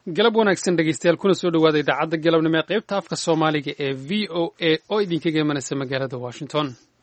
galab wanaagsan dhegeystayaal kuna soo dhawaada idaacadda galabnimo ee qaybta afka soomaaliga ee v o a oo idinkaga imanaysa magaalada washington.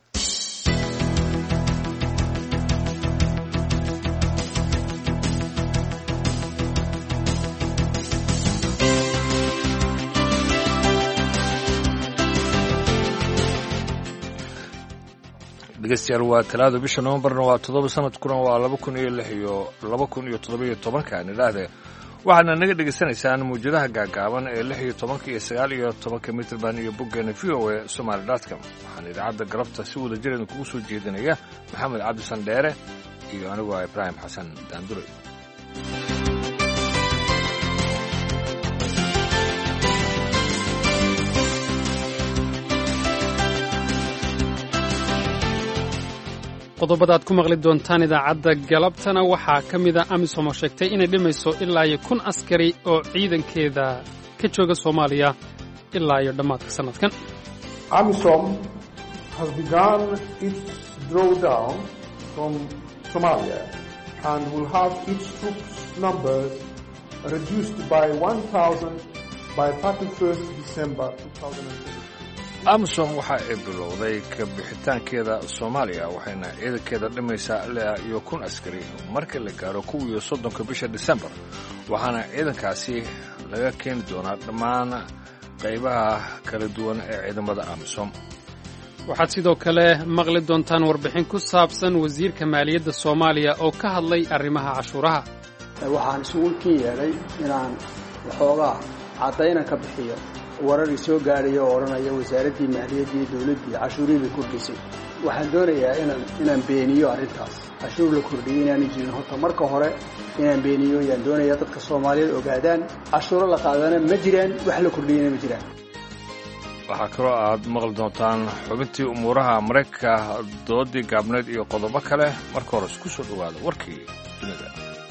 dhegeystayaal waa talaado bisha Novembarna waa 7 sanadkuna waa 2006 iyo 2017 nidhaahde waxaadna naga dhegeysanaysaan muujadaha gaagaaban ee 16 iyo 19 mitrban iyo boggeena VOA Somali.com. waxaan idaacadda galabta si wada jir idinkugu soo jeedinaya maxamed cabdi sandheere iyo anigu Ibrahim Xasan Daandure. qodobada aad ku maqli doontaan idaacadda galabtana waxaa ka mid ah amisom oo sheegtay inay dhimayso ilaa iyo 1,000 askari oo ciidankeeda ka jooga Soomaaliya ilaa iyo dhammaadka sanadkan. Amisom has begun its drawdown from Somalia and will have its troops numbers reduced by 1,000 by 31st December 2020. Amisom waxa ay bilowday ka bixitaankeeda Soomaaliya waxayna ciidankeeda dhimaysaa ilaa iyo 1,000 askari marka la gaaro 30 bisha December waxaana ciidankaasi laga keeni doonaa dhammaan qaybaha kala duwan ee ciidamada Amisom. waxaad sidoo kale maqli doontaan warbixin ku saabsan wasiirka maaliyadda Soomaaliya oo ka hadlay arrimaha cashuuraha. waxaan isugu yeeray inaan waxoogaa cadayna ka bixiyo warar soo gaadhay oo oranaya wasaaradda maaliyadda iyo dawladda cashuurida kordhisay. waxaan doonayaa inaan beeniyo arrintaas. cashuur la kordhiyay inaan jirin horta marka hore inaan beeniyo yaan doonayaa dadka Soomaaliyeed ogaadaan cashuur la qaadana ma jiraan wax la kordhiyay ma jiraan. waxaa kaloo aad maqli doontaan xubintii umuuraha Mareykanka doodii gaabneed iyo qodobo kale marka hore isku soo dhawaada warkii dunida.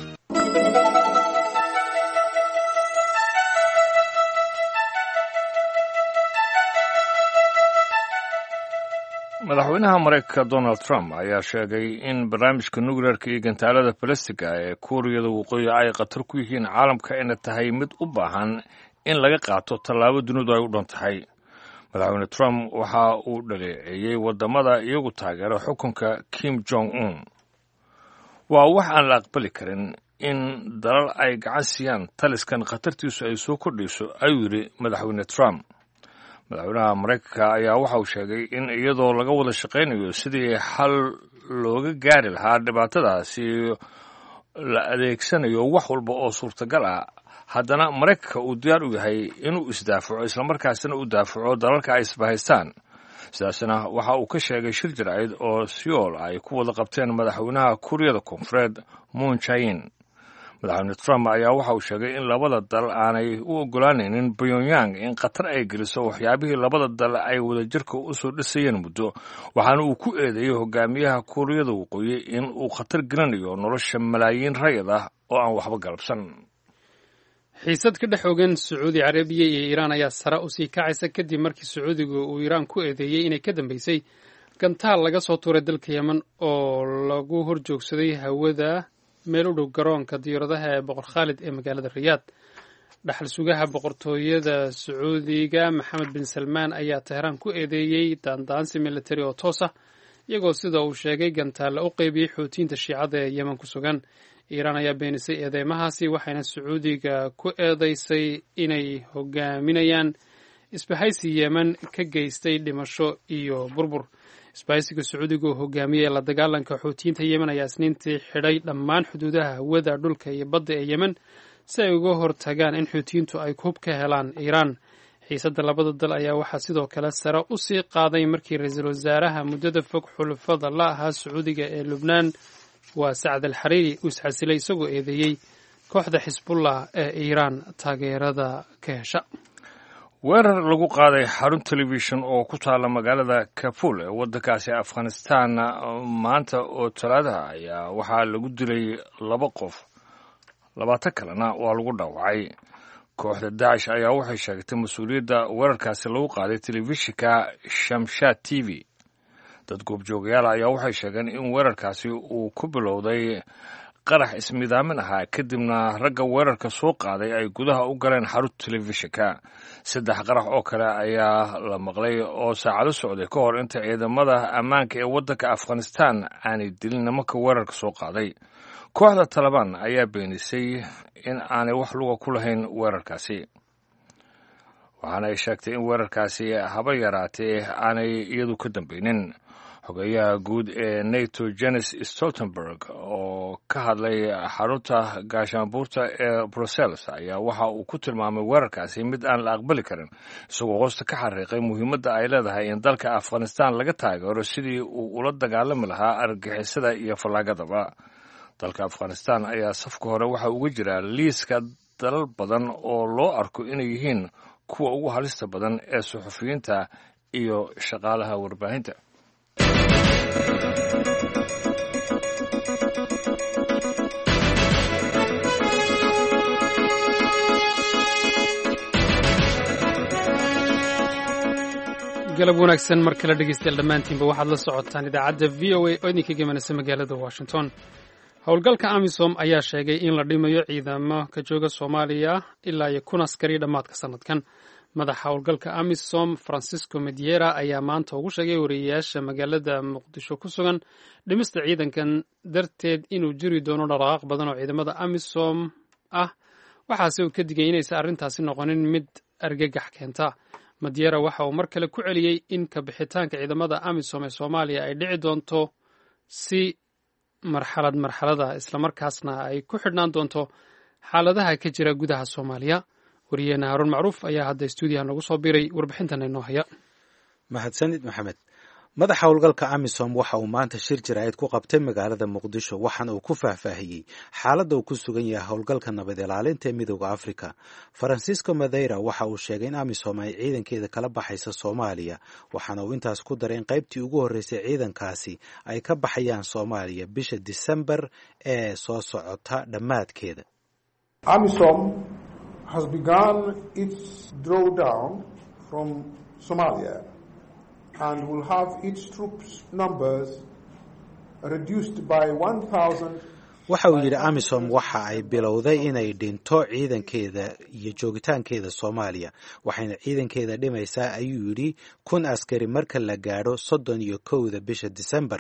madaxweynaha Mareykanka Donald Trump ayaa sheegay in barnaamijka nuclearka iyo gantaalada balastiga ee Kuuriyada Waqooyi ay khatar ku yihiin caalamka inay tahay mid u baahan in laga qaato tallaabo dunidu ay u dhan tahay. madaxweyne Trump waxa uu dhaleeceeyay wadamada iyagu taageera xukunka Kim Jong-un. waa wax aan la aqbali karin in dalal ay gacan siiyaan taliskan khatartiisu ay soo kordhayso, ayuu yidhi madaxweyne Trump. madaxweynaha Mareykanka ayaa waxa uu sheegay in iyadoo laga wada shaqaynayo sidii xal looga gaari lahaa dhibaatadaasi la adeegsanayo wax walba oo suurtagal ah, haddana Mareykanka uu diyaar u yahay inuu isdaafaco islamarkaasina u daafaco dalalka ay isbahaystaan. sidaasna waxa uu ka sheegay shir jaraa'id oo Seoul ay ku wada qabteen madaxweynaha Kuuriyada Koonfureed Moon Jae-in. madaxweyne Trump ayaa waxa uu sheegay in labada dal aanay u ogolaanaynin Pyongyang in qatar ay geliso waxyaabihii labada dal ay wadajirka u soo dhisayeen muddo, waxaana uu ku eedeeyay hogaamiyaha Kuuriyada Waqooyi in uu khatar gelinayo nolosha malaayiin rayid ah oo aan waxba galabsan. xiisad ka dhex ogan Sacuudi Carabiya iyo Iiraan ayaa sare u sii kacaysa kadib markii Sacuudigu uu Iiraan ku eedeeyay inay ka dambeysay gantaal laga soo tuuray dalka Yemen oo lagu horjoogsaday hawada meel u dhow garoonka diyaaradaha ee Boqor Khalid ee magaalada Riyaad. dhaxal sugaha boqortooyada Sacuudiga Maxamed bin Salmaan ayaa Teheraan ku eedeeyay daandaansi military oo toos ah, iyagoo sida uu sheegay gantaal u qaybiyay Xuutiyiinta Shiicada ee Yemen ku sugan. Iiraan ayaa beenisay eedeymahaasi waxayna Sacuudiga ku eedeysay inay hogaaminayaan isbahaysi Yemen ka geystay dhimasho iyo burbur. isbahaysiga Sacuudiga oo hogaamiyay la dagaalanka Xuutiyiinta Yemen ayaa Isniintii xidhay dhammaan xuduudaha hawada, dhulka iyo badda ee Yemen si ay uga hortagaan in Xuutiyiintu ay hub ka helaan Iiraan. xiisadda labada dal ayaa waxaa sidoo kale sare u sii qaaday markii ra'iisul wasaaraha muddada fog xulafada la ahaa Sacuudiga ee Lubnaan waa Sacd al-Xariiri uu isxasilay isagoo eedeeyey kooxda Xisbullah ee Iiraan taageerada ka hesha. weerar lagu qaaday xarun telefishin oo ku taala magaalada Kabul ee waddankaasi Afghanistan maanta oo talaadaha ayaa waxaa lagu dilay 2 qof, 20 kalena waa lagu dhaawacay. kooxda Daesh ayaa waxay sheegtay mas'uuliyadda weerarkaasi lagu qaaday telefishinka Shamshad TV. dad goobjoogayaal ayaa waxay sheegeen in weerarkaasi uu ku bilowday qarax ismidaamin ahaa kadibna ragga weerarka soo qaaday ay gudaha u galeen xarunta telefishinka 3 qarax oo kale ayaa la maqlay oo saacado socday ka hor inta ciidamada ammaanka ee waddanka Afghanistan aanay dilin nimanka weerarka soo qaaday. kooxda Taliban ayaa beenisay in aanay wax luga ku lahayn weerarkaasi, waxaana ay sheegtay in weerarkaasi haba yaraatee aanay iyadu ka dambaynin. xogayaha guud ee NATO Jens Stoltenberg oo ka hadlay xarunta gaashaanbuurta ee Brussels ayaa waxa uu ku tilmaamay weerarkaasi mid aan la aqbali karin, isagoo hoosta ka xariiqay muhiimadda ay leedahay in dalka Afghanistan laga taageero sidii uu ula dagaalami lahaa argagixisada iyo fallaagadaba. dalka Afghanistan ayaa safka hore waxa uga jira liiska dalal badan oo loo arko inay yihiin kuwa ugu halista badan ee suxufiyiinta iyo shaqaalaha warbaahinta. galab wanaagsan mar kale dhegeystayaal dhammaantiinba waxaad la socotaan idaacadda VOA oo idinka gemanaysa magaalada Washington. howlgalka AMISOM ayaa sheegay in la dhimayo ciidamo ka jooga Soomaaliya ilaa 1,000 askari dhammaadka sanadkan. madaxa howlgalka AMISOM Francisco Mediera ayaa maanta ugu sheegay wariyayaasha magaalada Muqdisho ku sugan dhimista ciidankan darteed inuu jiri doono dhaqaaq badan oo ciidamada AMISOM ah, waxaase uu ka digay inaysan arrintaasi noqonin mid argagax keenta. Mediera waxa uu mar kale ku celiyey in ka bixitaanka ciidamada AMISOM ee Soomaaliya ay dhici doonto si marxalada islamarkaasna ay ku xidhnaan doonto xaaladaha ka jira gudaha Soomaaliya. wariyeena Haruun Macruuf ayaa hadda stuudiyaha nagu soo biiray warbixintan inoo haya. mahadsanid maxamed. madaxa howlgalka AMISOM waxa uu maanta shir jiraayad ku qabtay magaalada Muqdisho, waxaana uu ku faahfaahiyey xaaladda uu ku sugan yahay howlgalka nabad ilaalinta ee Midowga Afrika. Francisco Mediera waxa uu sheegay in AMISOM ay ciidankeeda kala baxaysa Soomaaliya, waxaana uu intaas ku daray in qaybtii ugu horreysay ciidankaasi ay ka baxayaan Soomaaliya bisha December ee soo socota dhammaadkeeda. AMISOM has begun its drawdown from Somalia and will have its troops numbers reduced by 1,000. waxa uu yidhi AMISOM waxa ay bilowday inay dhinto ciidankeeda iyo joogitaankeeda Soomaaliya, waxayna ciidankeeda dhimaysaa ayuu yidhi 1,000 askari marka la gaadho 31 bisha December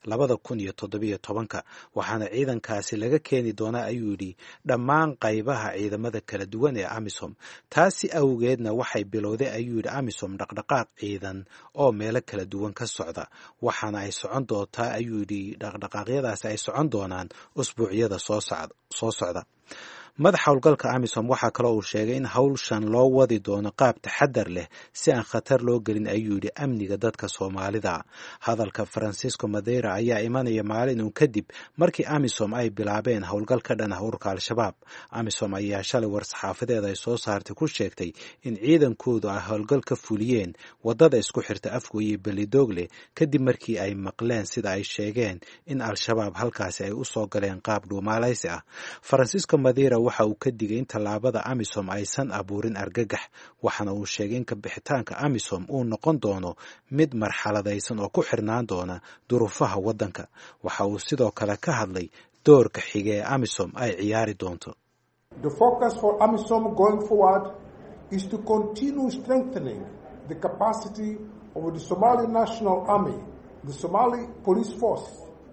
2017, waxaana ciidankaasi laga keeni doonaa ayuu yidhi dhammaan qaybaha ciidamada kala duwan ee AMISOM. taasi awgeedna waxay bilowday ayuu yidhi AMISOM dhaqdhaqaaq ciidan oo meelo kala duwan ka socda, waxaana ay socon doontaa ayuu yidhi dhaqdhaqaaqyadaasi ay socon doonaan usbuucyada soo socda. madaxa howlgalka AMISOM waxaa kaloo uu sheegay in howlshan loo wadi doono qaab taxadar leh si aan khatar loo gelin ayuu yidhi amniga dadka Soomaalida. hadalka Francisco Mediera ayaa imanaya maalin uun kadib markii AMISOM ay bilaabeen howlgal ka dhan ah ururka Al-Shabaab. AMISOM ayaa shalay war-saxaafadeed ay soo saartay ku sheegtay in ciidankoodu ay howlgal ka fuliyeen wadada isku xirta Afgoye iyo Belidogle kadib markii ay maqleen sida ay sheegeen in Al-Shabaab halkaasi ay u soo galeen qaab dhuumaalaysi ah. Francisco Mediera waxa uu ka digay in tallaabada AMISOM aysan abuurin argagax, waxaana uu sheegay in ka bixitaanka AMISOM uu noqon doono mid marxaladaysan oo ku xirnaan doona duruufaha waddanka. waxa uu sidoo kale ka hadlay doorka xige ee AMISOM ay ciyaari doonto. The focus for AMISOM going forward is to continue strengthening the capacity of the Somali National Army, the Somali Police Force.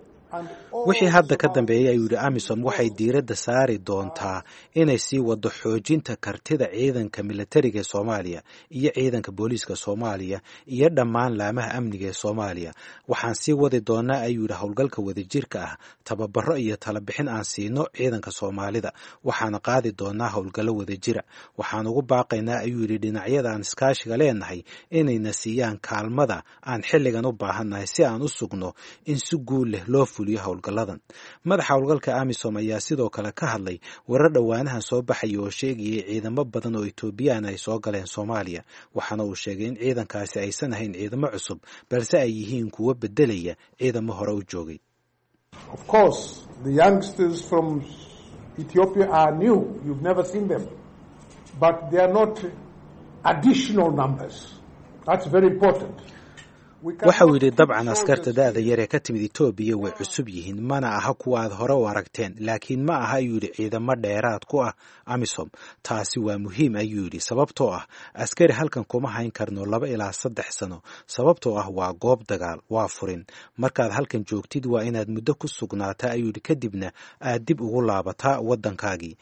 wixii hadda ka dambeeyay ayuu yidhi AMISOM waxay diiradda saari doontaa inay sii wado xoojinta kartida ciidanka militariga ee Soomaaliya iyo ciidanka booliiska Soomaaliya iyo dhammaan laamaha amniga ee Soomaaliya. waxaan sii wadi doonaa ayuu yidhi howlgalka wadajirka ah, tababaro iyo talabixin aan siino ciidanka Soomaalida, waxaana qaadi doonaa howlgallo wadajira. waxaan ugu baaqaynaa ayuu yidhi dhinacyada aan iskaashiga leenahay inayna siiyaan kaalmada aan xilligan u baahannahay si aan u sugno in si guul leh loo howlgaladan. madaxa howlgalka AMISOM ayaa sidoo kale ka hadlay warar dhowaanahan soo baxaya oo sheegayay ciidamo badan oo Etoobiyaan ay soo galeen Soomaaliya, waxaana uu sheegay in ciidankaasi aysan ahayn ciidamo cusub balse ay yihiin kuwo bedelaya ciidamo hore u joogay. Of course, the youngsters from Ethiopia are new. You've never seen them. But they are not additional numbers. That's very important. waxa uu yidhi dabcan askarta da'da yar ee ka timid etoobiya way cusub yihiin mana aha kuwa aad hore u aragteen laakiin ma aha ayuu yidhi ciidamo dheeraad ku ah amisom taasi waa muhiim ayuu yidhi sababtoo ah askari halkan kuma hayn karno 2 ilaa 3 sano sababtoo ah waa goob dagaal waa furin markaad halkan joogtid waa inaad muddo ku sugnaataa ayuu yidhi kadibna aad dib ugu laabataa waddankaagii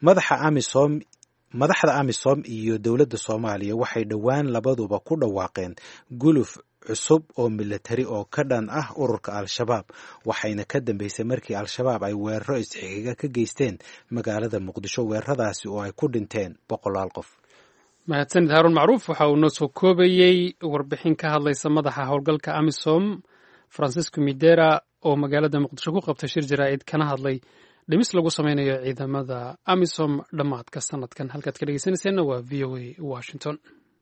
madaxda amisom iyo dowladda soomaaliya waxay dhowaan labaduba ku dhawaaqeen guluf cusub oo militari oo ka dhan ah ururka al-shabaab waxayna ka dambeysay markii al-shabaab ay weeraro isxigiga ka geysteen magaalada muqdisho weeraradaasi oo ay ku dhinteen 100 qof mahadsanid haaruun macruuf waxa uu noo soo koobayey warbixin ka hadlaysa madaxa howlgalka amisom francisco midera oo magaalada muqdisho ku qabtay shir jaraa'id kana hadlay dhimis lagu samaynayo ciidamada amisom dhammaadka sanadkan halkaad ka dhegeysanayseena waa v o a washington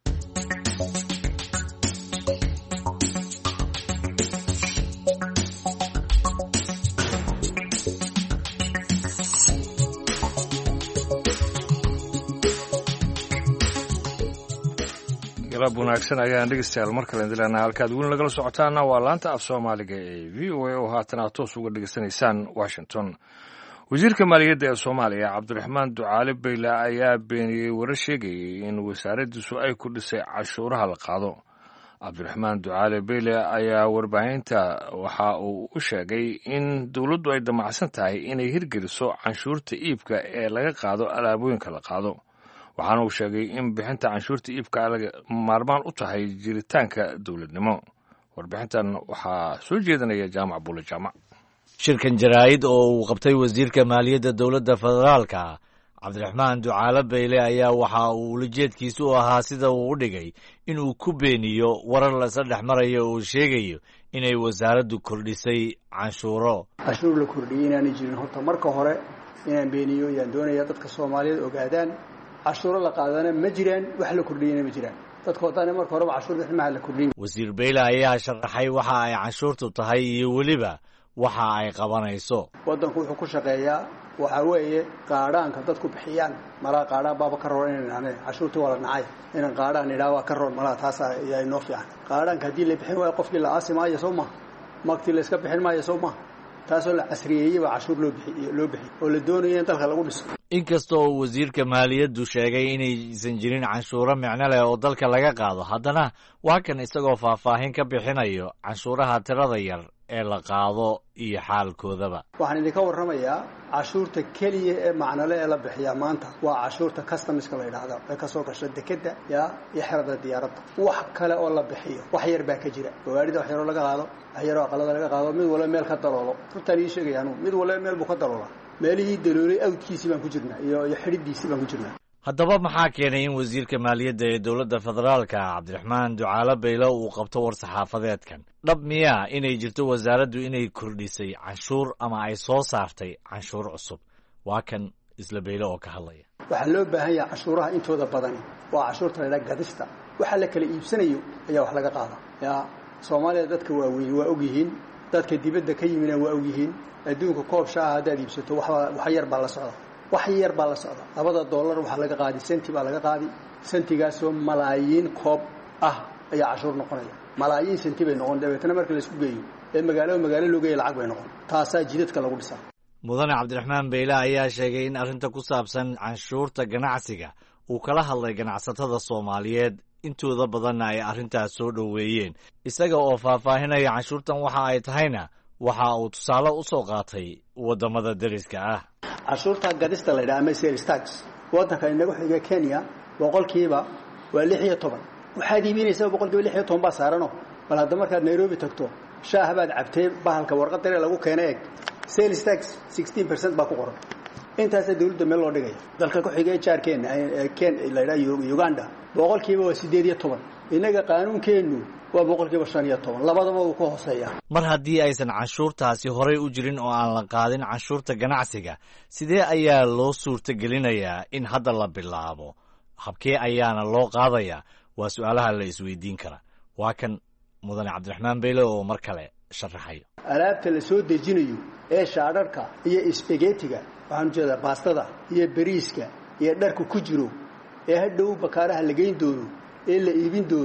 galab wanaagsan ayaan dhegeystayaal mar kale dilaana halkaad weli nagala socotaana waa laanta af soomaaliga ee v o a oo haatan aad toos uga dhegeysanaysaan washington wasiirka maaliyadda ee soomaaliya cabdiraxmaan ducaale bayle ayaa beeniyey warar sheegayay in wasaaraddiisu ay ku dhisay cashuuraha la qaado cabdiraxmaan ducaale bayle ayaa warbaahinta waxa uu u sheegay in dowladdu ay damacsan tahay inay hirgeliso canshuurta iibka ee laga qaado alaabooyinka la qaado waxaana uu sheegay in bixinta canshuurta iibka maarmaan u tahay jiritaanka dowladnimo warbixintan waxaa soo jeedinaya jaamac buule jaamac shirkan jaraa'id oo uu qabtay wasiirka maaliyadda dowladda federaalka cabdiraxmaan ducaale bayle ayaa waxa uu ulajeedkiisu u ahaa sida uu u dhigay inuu ku beeniyo warar lasa dhex marayo uu sheegayo inay wasaaraddu kordhisay canshuuro cashuur la kordhiyey inaanay jirin horta marka hore inaan beeniyo yaan doonaya dadka soomaaliyeed ogaadaan cashuuro la qaadana ma jiraan wax la kordhiyana ma jiraan dadka wadana marka horeba cashuur bixin la kordhin wasiir bayle ayaa sharaxay waxa ay canshuurtu tahay iyo weliba waxa ay qabanayso waddanku wuxuu ku shaqeeyaa waxa weeye qaadhaanka dadku bixiyaan malaa qaadhaan baaba ka roon inaan cashuurtii waa la nacay inaan qaadhaan idhaa waa ka roon malaa taas ayaa inoo fiican qaadhaanka haddii la bixin waayo qofkii la aasi maayo soo maha magtii la iska bixin maayo soo maha taasoo la casriyeeyey baa cashuur loo bixiy oo la doonayo in dalka lagu dhiso inkasta oo wasiirka maaliyaddu sheegay inaysan jirin canshuuro micno leh oo dalka laga qaado haddana waa kan isagoo faahfaahin ka bixinayo canshuuraha tirada yar ee la qaado iyo xaalkoodaba waxaan idinka warramayaa cashuurta keliya ee macnole ee la bixiyaa maanta waa cashuurta customiska la yidhaahdo ee kasoo gasha dekedda iyo xerada diyaaradda wax kale oo la bixiyo wax yar baa ka jira gawaarida wax yaroo laga qaado wax yaroo aqalada laga qaado mid walba meel ka daloolo runtaan ii sheegaya anugu mid walba meel buu ka daloolaa meelihii daloolay awdkiisii baan ku jirnaa iyo xidhidiisii baan ku jirnaa haddaba maxaa keenay in wasiirka maaliyadda ee dowladda federaalka cabdiraxmaan ducaale bayle uu qabto war saxaafadeedkan dhab miyaa inay jirto wasaaraddu inay kordhisay canshuur ama ay soo saartay canshuur cusub waa kan isla bayle oo ka hadlaya waxaa loo baahan yahay cashuuraha intooda badani waa cashuurta la ydhaha gadista waxa la kala iibsanayo ayaa wax laga qaada yaa soomaaliya dadka waaweyn waa ogyihiin dadka dibadda ka yimina waa ogyihiin adduunka koob shaaha haddaad iibsato wax yar baa la socda wax yar baa la socda $2 waxaa laga qaadi senti baa laga qaadi sentigaasoo malaayiin koob ah ayaa cashuur noqonaya malaayiin senti bay noqon dabeetana marka la isku geeyo ee magaalo loo geeya lacag bay noqon taasaa jidadka lagu dhisaa mudane cabdiraxmaan bayle ayaa sheegay in arrinta ku saabsan canshuurta ganacsiga uu kala hadlay ganacsatada soomaaliyeed intooda badanna ay arrintaas soo dhoweeyeen isaga oo faahfaahinaya canshuurtan waxa ay tahayna waxa uu tusaale u soo qaatay waddamada deriska ah cashuurta gadista la yidhaha ama sales tax waddanka inagu xiga Kenya boqolkiiba waa 16 waxaad iibinaysaa boqolkiiba 16 baa saarano bal hadda markaad Nairobi tagto shaah baad cabtay bahalka warqad lagu keenay sales tax 16% baa ku qoran intaas dawladda meel loo dhigay dalka ku xigay jaarkeena la yiraahdo Uganda boqolkiiba waa 18 inaga qaanuunkeenu waa boqolkiiba 15 labadaba uu ka hooseeyaa mar haddii aysan canshuurtaasi horay u jirin oo aan la qaadin canshuurta ganacsiga sidee ayaa loo suurtagelinayaa in hadda la bilaabo habkee ayaana loo qaadayaa waa su'aalaha la isweydiin kara waa kan mudane cabdiraxmaan bayle oo mar kale sharaxayo alaabta la soo dejinayo ee shaadharka iyo spaghettiga waxaan jeedaa baastada iyo bariiska iyo dharku ku jiro ee hadhow bakaaraha la geyn doono ee la iibin doono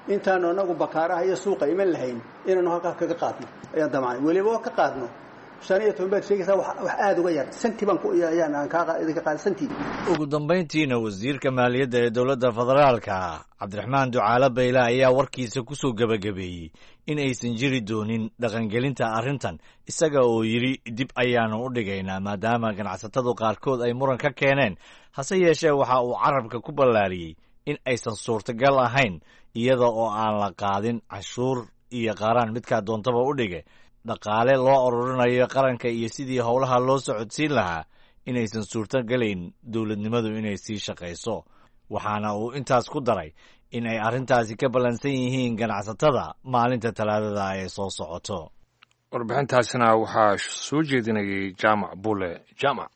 intaanu anagu bakaaraha iyo suuqa iman lahayn inaanu halkaa kaga qaadno ayaan damacnay weliba oo ka qaadno 15 baad sheegaysaa wax aad uga yar santi baan ku ayaan idinka qaad santi. ugu dambayntiina wasiirka maaliyadda ee dowladda federaalka Cabdiraxmaan Ducaale Bayle ayaa warkiisa ku soo gabagabeeyey in aysan jiri doonin dhaqangelinta arrintan isaga oo yiri dib ayaanu u dhigaynaa maadaama ganacsatadu qaarkood ay muran ka keeneen hase yeeshee waxa uu carabka ku ballaariyey in aysan suurtagal ahayn iyada oo aan la qaadin cashuur iyo qaaraan midkaa doontaba u dhige dhaqaale loo ururinayo qaranka iyo sidii howlaha loo socodsiin lahaa inaysan suurtagalayn dowladnimadu inay sii shaqayso waxaana uu intaas ku daray in ay arrintaasi ka ballansan yihiin ganacsatada maalinta talaadada ee soo socoto. warbixintaasina waxaa soo jeedinayay jaamac bule jaamac.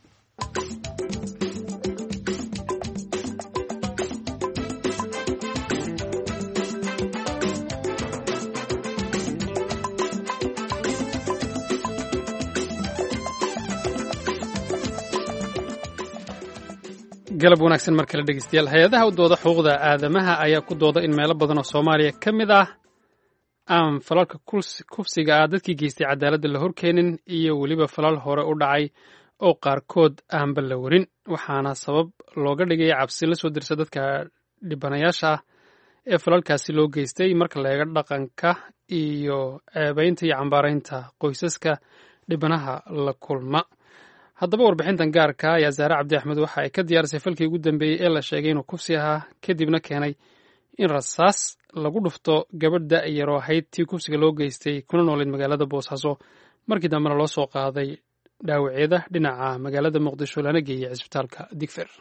galab wanaagsan mar kale dhegeystayaal hay-adaha u dooda xuquuqda aadamaha ayaa ku dooda in meelo badan oo Soomaaliya ka mid ah aan falalka kufsiga ah dadkii geystay cadaaladda la horkeenin iyo weliba falal hore u dhacay oo qaarkood aanba la warin waxaana sabab looga dhigaya cabsi la soo dirsa dadka dhibanayaasha ah ee falalkaasi loo geystay marka la eego dhaqanka iyo ceebaynta iyo cambaaraynta qoysaska dhibanaha la kulma. haddaba warbixintan gaarka ayaa Zaare Cabdi Axmed waxa ay ka diyaarisay falkii ugu dambeeyey ee la sheegay inuu kufsi ahaa kadibna keenay in rasaas lagu dhufto gabadha yaroo ahayd tii kufsiga loo geystay kuna nooleed magaalada Boosaaso markii dambena loo soo qaaday dhaawacyada dhinaca magaalada Muqdisho lana geeyay cisbitaalka Digfeer.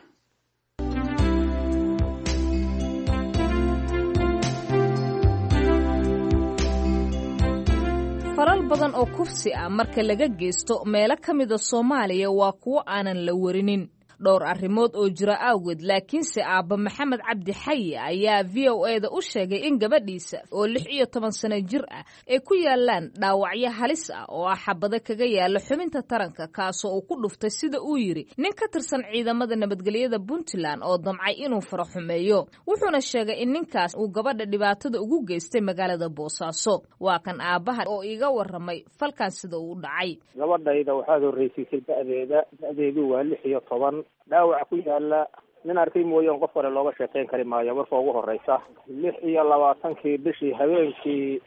falal badan oo kufsi ah marka laga geysto meelo ka mid ah Soomaaliya waa kuwo aanan la warinin dhowr arrimood oo jira awgeed laakiinse aabba Maxamed Cabdi Xayi ayaa VOA-da u sheegay in gabadhiisa oo 16 sano jir ah ay ku yaalaan dhaawacyo halis ah oo ah xabado kaga yaala xubinta taranka kaasoo uu ku dhuftay sida uu yiri nin ka tirsan ciidamada nabadgelyada Puntland oo damcay inuu faro xumeeyo wuxuuna sheegay in ninkaas uu gabadha dhibaatada ugu geystay magaalada Boosaaso waa kan aabaha oo iga waramay falkan sida uu dhacay. gabadhayda waxaad horeysay da'deedu waa 16 dhaawac ku yaala nin arkay mooyaan qof kale looga sheekeyn kari maayo marka ugu horeysa 26 bishii habeenkii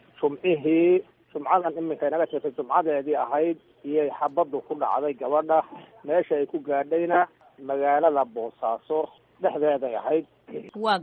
sumcadan iminka inaga tirtay sumcadeedii ahayd iyo xabadu ku dhacday gabadha meesha ay ku gaadhayna magaalada Boosaaso dhexdeeday ahayd. waa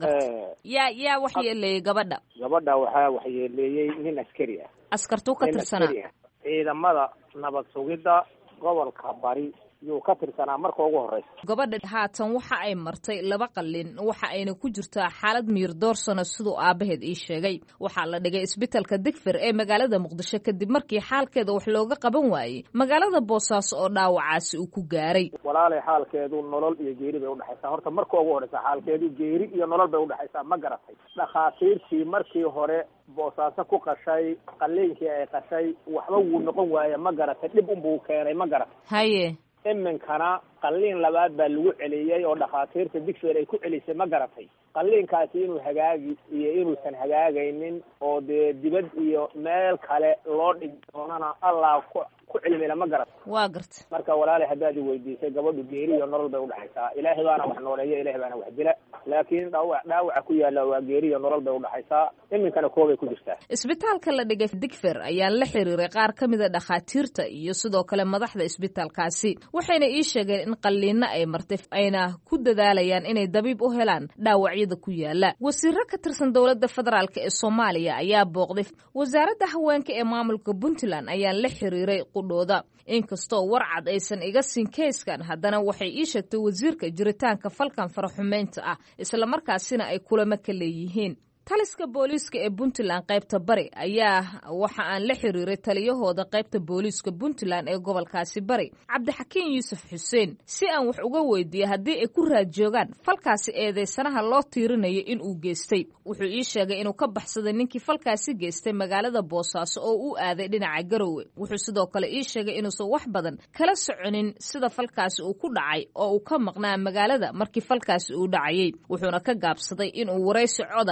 yaa waxyeeleeyay gabadha waxaa waxyeeleeyay nin askari ah askartu ka tirsanaa ciidamada nabad sugidda gobolka Bari yuu ka tirsanaa marka ugu horeysa. gabadha haatan waxa ay martay 2 qalin waxa ayna ku jirtaa xaalad miir doorsana sidoo aabaheed ii sheegay waxa la dhigay isbitaalka Digfeer ee magaalada Muqdisho kadib markii xaalkeeda wax looga qaban waayay magaalada Boosaaso oo dhaawacaasi uu ku gaaray. walaalay xaalkeedu nolol iyo geeri bay u dhaxaysaa horta marka ugu horeysa xaalkeedu geeri iyo nolol bay u dhaxaysaa ma garatay dhakhaatiirtii markii hore Boosaaso ku qashay qalliinkii ay qashay waxba wuu noqon waaya ma garatay dhib un buu keenay ma garatay. haye iminkana qalliin labaad baa lagu celiyay oo dhakhaatiirta Digfeer ay ku celisay ma garatay qalliinkaasi inuu hagaagi iyo inuusan hagaagaynin oo dee dibad iyo meel kale loo dhigi doonana Allah ku cilmina ma garatay. waa gartay marka walaalay haddaad weydiisay gabadhu geeri iyo nolol bay u dhaxaysaa ilaahay baana wax nooleeyo ilaahay baana wax dila laakiin dhaawaca ku yaala waa geeri iyo nolol bay u dhaxaysaa iminkana koobay ku jirtaa. isbitaalka la dhigay Digfeer ayaa la xiriiray qaar ka mid ah dhakhaatiirta iyo sidoo kale madaxda isbitaalkaasi waxayna ii sheegeen in qalliino ay martay ayna ku dadaalayaan inay dabiib u helaan dhaawacyada ku yaala. wasiirro ka tirsan dowladda federaalka ee Soomaaliya ayaa booqday wasaaradda haweenka ee maamulka Puntland ayaa la xiriiray qudhooda inkastoo warcad aysan iga siin keyskan haddana waxay ii sheegtay wasiirka jiritaanka falkan faraxumeynta ah isla markaasina ay kulamo ka leeyihiin. taliska booliiska ee Puntland qaybta Bari ayaa waxa aan la xiriiray taliyahooda qaybta booliiska Puntland ee gobolkaasi Bari Cabdixakiin Yuusuf Xuseen si aan wax uga weydiiyo haddii ay ku raajoogaan falkaasi eedeysanaha loo tiirinayo in uu geystay wuxuu ii sheegay inuu ka baxsaday ninkii falkaasi geystay magaalada Boosaaso oo uu aaday dhinaca Garowe wuxuu sidoo kale ii sheegay inuusan wax badan kala soconin sida falkaasi uu ku dhacay oo uu ka maqnaa magaalada markii falkaasi uu dhacayay wuxuuna ka gaabsaday inuu wareysi cod ah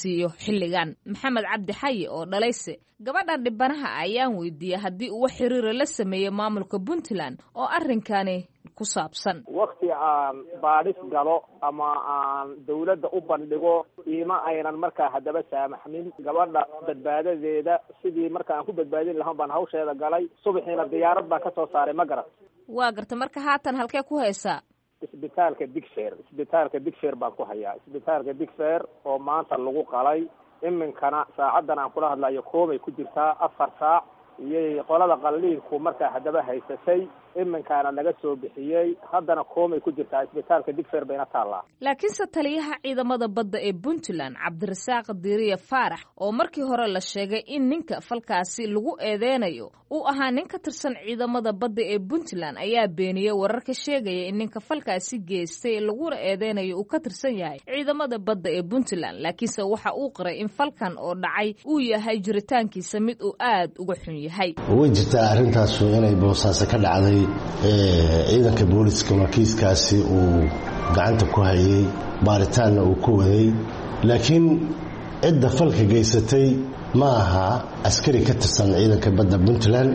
siiyo xilligan. Maxamed Cabdi Xayi oo dhalayse gabadhan dhibanaha ayaan weydiiyey haddii uu wax xiriir la sameeyay maamulka Puntland oo arrinkani ku saabsan. Waqti aan baadhis galo ama aan dawladda u bandhigo iima aynan markaa haddaba saamaxmin gabadha badbaadadeeda sidii marka aan ku badbaadin lahaa baan hawsheeda galay subaxiina diyaarad baan ka soo saaray ma garan. Waa garta marka haatan halkee ku haysaa? isbitaalka Digfaar baan ku hayaa. Isbitaalka Digfaar oo maanta lagu qalay iminkana saacadan aan kula hadlayo koobay ku jirtaa 4 saac iyo qolada qalliinku markaa haddaba haysatay iminkana laga soo bixiyey haddana koomay ku jirtaa isbitaalka Digfaar bayna taallaa. Laakiinse taliyaha ciidamada badda ee Puntland Cabdirasaaq Diiriye Faarax oo markii hore la sheegay in ninka falkaasi lagu eedeynayo uu ahaa nin ka tirsan ciidamada badda ee Puntland ayaa beeniyay wararka sheegaya in ninka falkaasi geystay laguna eedeynayo uu ka tirsan yahay ciidamada badda ee Puntland laakiinse waxa uu qiray in falkan oo dhacay uu yahay jiritaankiisa mid uu aad uga xun yahay. way jirtaa arrintaas inay Boosaaso ka dhacday ciidanka booliska markiiskaasi uu gacanta ku hayay baaritaanna uu ku waday laakiin cidda falka geysatay ma aha askari ka tirsan ciidanka badda Puntland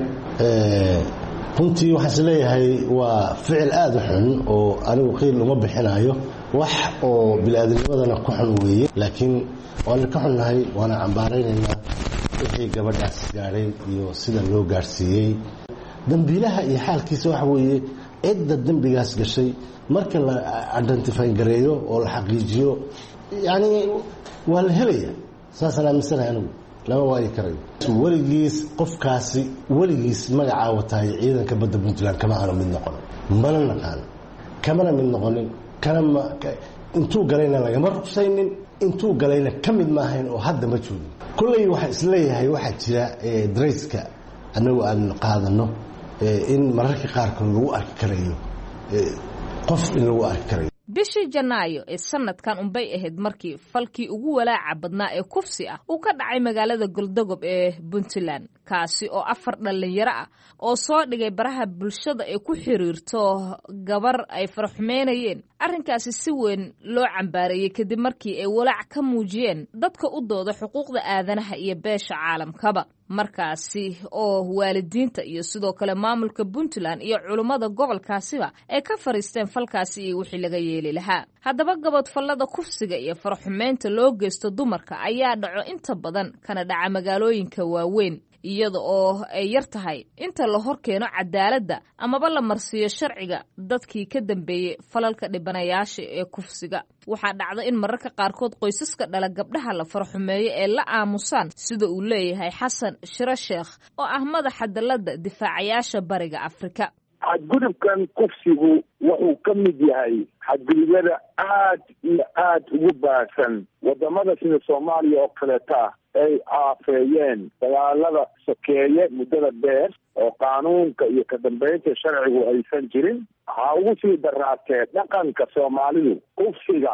runtii waxaan leeyahay waa ficil aad u xun oo anigu qiil uma bixinayo wax oo bini'aadamnimada ku xun weeye laakiin waan ka xunnahay waana cambaaraynayna wixii gabadhaas gaaray iyo sida loo gaarsiiyey dambiilaha iyo xaalkiisa waxa weeye cidda dambigaas gashay marka la identify gareeyo oo la xaqiijiyo yani waa la helaya saasaan aaminsanahay anigu lama waayi karayo weligiis qofkaasi weligiis magacaa wataay ciidanka badda Puntland kama aanu mid noqon mana naqaan kamana mid noqonin kana intuu galayna lagama ruqsaynin intuu galayna ka mid maahayn oo hadda ma joogin kullay waxa isleeyahay waxa jira drayska anagu aan qaadano in mararka qaarkood lagu arki karayo qof in lagu arki karayo. bishii Janaayo ee sanadkan unbay ahayd markii falkii ugu walaaca badnaa ee kufsi ah uu ka dhacay magaalada Galdogob ee Puntland kaasi oo 4 dhalinyaro ah oo soo dhigay baraha bulshada ee ku xiriirto gabar ay farxumeynayeen. arrinkaasi si weyn loo cambaareeyay kadib markii ay walaac ka muujiyeen dadka u dooda xuquuqda aadanaha iyo beesha caalamkaba. markaasi oo waalidiinta iyo sidoo kale maamulka Puntland iyo culimada gobolkaasiba ay ka fariisteen falkaasi iyo wixii laga yeeli lahaa. haddaba gabadfallada kufsiga iyo farxumeynta loo geysto dumarka ayaa dhaco inta badan kana dhaca magaalooyinka waaweyn iyada oo ay yar tahay inta la horkeeno cadaaladda amaba la marsiiyo sharciga dadkii ka dambeeyey falalka dhibanayaasha ee kufsiga. waxaa dhacda in mararka qaarkood qoysaska dhala gabdhaha la farxumeeyo ee la aamusaan sida uu leeyahay Xasan Shiro Sheekh oo ah madaxa dalladda difaacayaasha bariga Afrika. xadgudubkan kufsigu wuxuu ka mid yahay xadgudubyada aad iyo aad ugu baahsan wadamada sida Soomaaliya oo kaleeta ay aafeeyeen dagaalada sokeeye muddada dheer oo qaanuunka iyo ka dambeynta sharcigu aysan jirin. waxaa ugu sii daraatee dhaqanka Soomaalidu kufsiga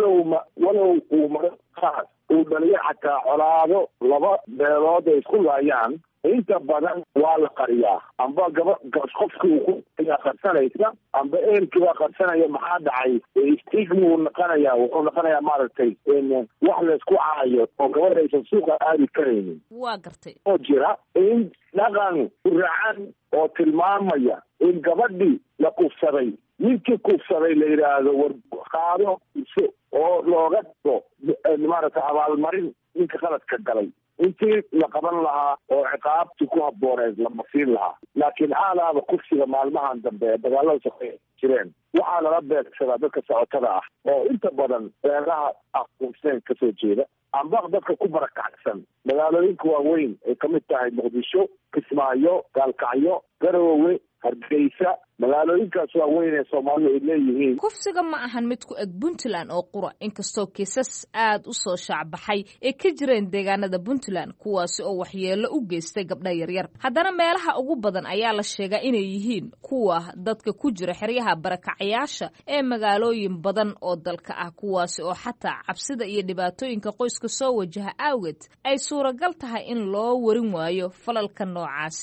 walow uu markaas uu dhaliyo xataa colaado 2 beelood ay isku laayaan inta badan waa la qariyaa amba qofkii uu qarsanaysa amba eelkiiba qarsanaya maxaa dhacay stigma wuxuu noqonayaa maaragtay wax laysku caayo oo gabadha aysan suuqa aadi karaynin. waa gartay oo jira in dhaqan racan oo tilmaamaya in gabadhii la kufsaday ninkii kufsaday la yidhaahdo war qaado oo looga dhigo maaragtay abaalmarin ninka qaladka galay intii la qaban lahaa oo ciqaabtii ku habbooneed la masiin lahaa. laakiin aalaaba kufsiga maalmahan dambe ee dagaalada sokeeye jireen waxaa lala beegsadaa dadka socotada ah oo inta badan beeraha aqoonseen ka soo jeeda amba dadka ku barakacsan magaalooyinka waaweyn ay ka mid tahay Muqdisho, Kismaayo, Gaalkacyo, Garowe, Hargeysa, magaalooyinkaas waaweyn ee Soomaaliya ay leeyihiin. kufsiga ma ahan mid ku eg Puntland oo qura inkastoo kiisas aad u soo shacbaxay ee ka jireen deegaanada Puntland kuwaasi oo waxyeello u geystay gabdha yaryar. haddana meelaha ugu badan ayaa la sheegaa inay yihiin kuwa dadka ku jira xeryaha barakacayaasha ee magaalooyin badan oo dalka ah kuwaasi oo xataa cabsida iyo dhibaatooyinka qoyska soo wajaha awgeed ay suuragal tahay in loo warin waayo falalka noocaasiya.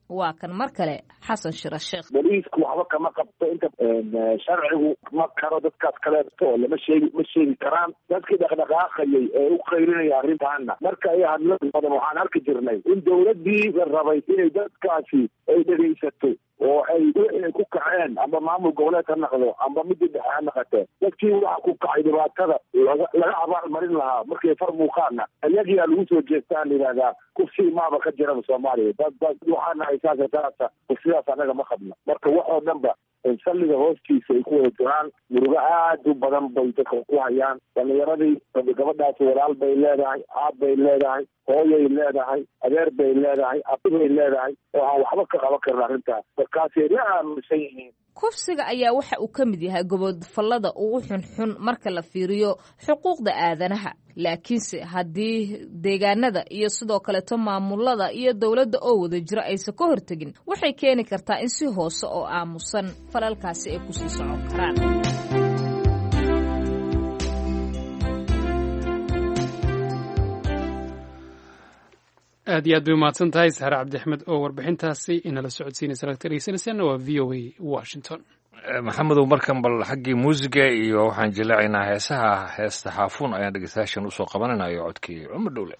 waa kan mar kale xasan shira sheekh. booliisku waxba kama qabto inta sharcigu ma karo dadkaas kaleeto oo ma sheegi karaan dadkii dhaqdhaqaaqayay ee u qaylinaya arrintaana marka ay hadlaan badan waxaan arki jirnay in dawladdii rabay inay dadkaasi ay dhegaysato oo ay ku kaceen amba maamul goboleed ha noqdo amba midii dhexe ha noqotee dadkii waxa ku kacay dhibaatada laga abaalmarin lahaa markay far muuqaana ayagiyaa lagu soo jeestaan yidhahdaa kufsi maaba ka jiraba soomaaliya dad waxaa nahay saasa kufsidaas annaga ma qabno marka waxoo dhanba salliga hoostiisa ay ku wada jiraan murugo aad u badan bay dadka ku hayaan dhalinyaradii gabadhaasi walaal bay leedahay aab bay leedahay hooyay leedahay adeer bay leedahay abibay leedahay oo aan waxba ka qaban karin arrintaas markaasay la aaminsan yihiin. kufsiga ayaa waxa uu ka mid yahay gobodfallada ugu xunxun marka la fiiriyo xuquuqda aadanaha laakiinse haddii deegaanada iyo sidoo kaleto maamulada iyo dowladda oo wada jiro aysan ka hortegin waxay keeni kartaa in si hoose oo aamusan falalkaasi ay kusii socon karaan. aad iyo aad bay umahadsan tahay sahre cabdi axmed oo warbixintaasi inala socodsiinaysa lagta dhegeysanaysaana waa v o a Washington. maxamedow markan bal xaggii muusiga iyo waxaan jilaacaynaa heesta xaafuun ayaan dhegeystayaashan usoo qabanaynayo codkii Cumar Dhowle.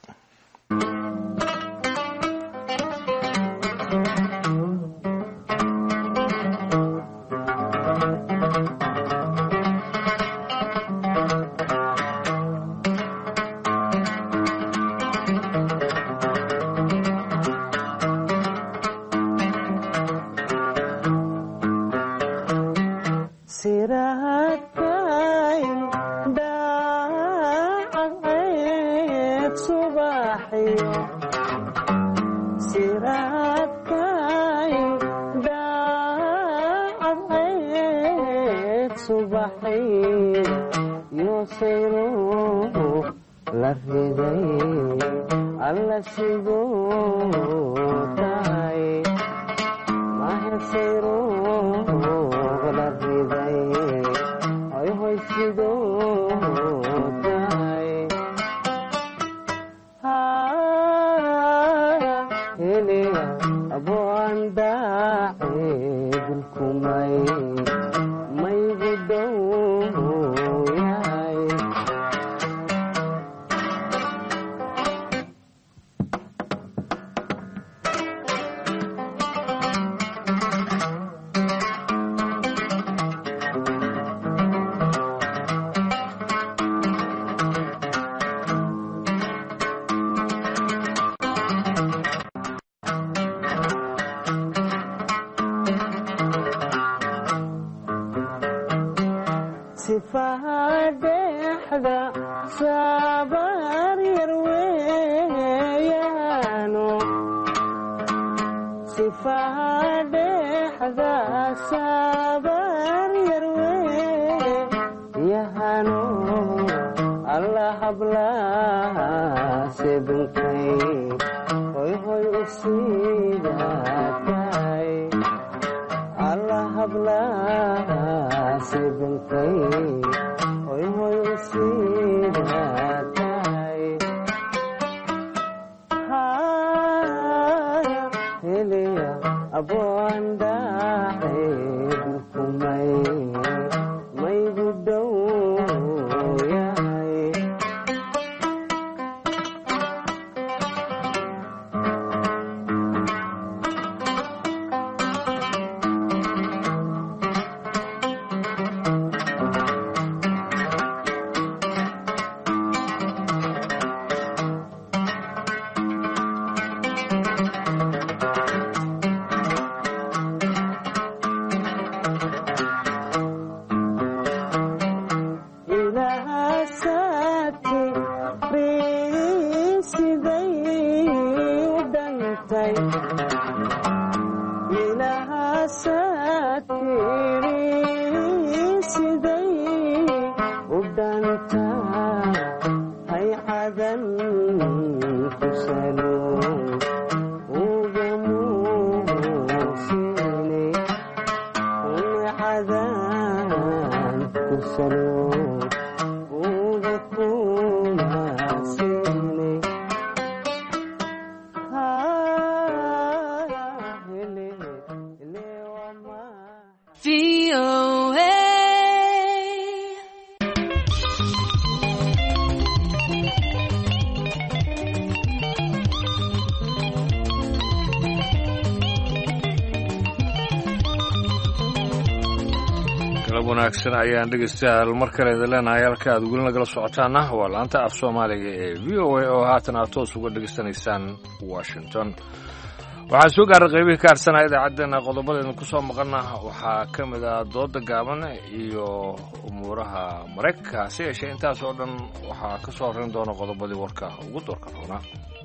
galab wanaagsan ayaan dhegeystayaal mar kale idin leenahay halka aad weli nagala socotaana waa laanta af soomaaliga ee v o a oo haatan aad toos uga dhegeysanaysaan washington. waxaa soo gaaray qaybihii ka harsanaa idaacaddeenna qodobadeedna ku soo maqana waxaa ka mid ah dooda gaaban iyo umuuraha maraykanka hase yeeshee intaas oo dhan waxaa ka soo horrayn doona qodobadii warka ugu doorka roona.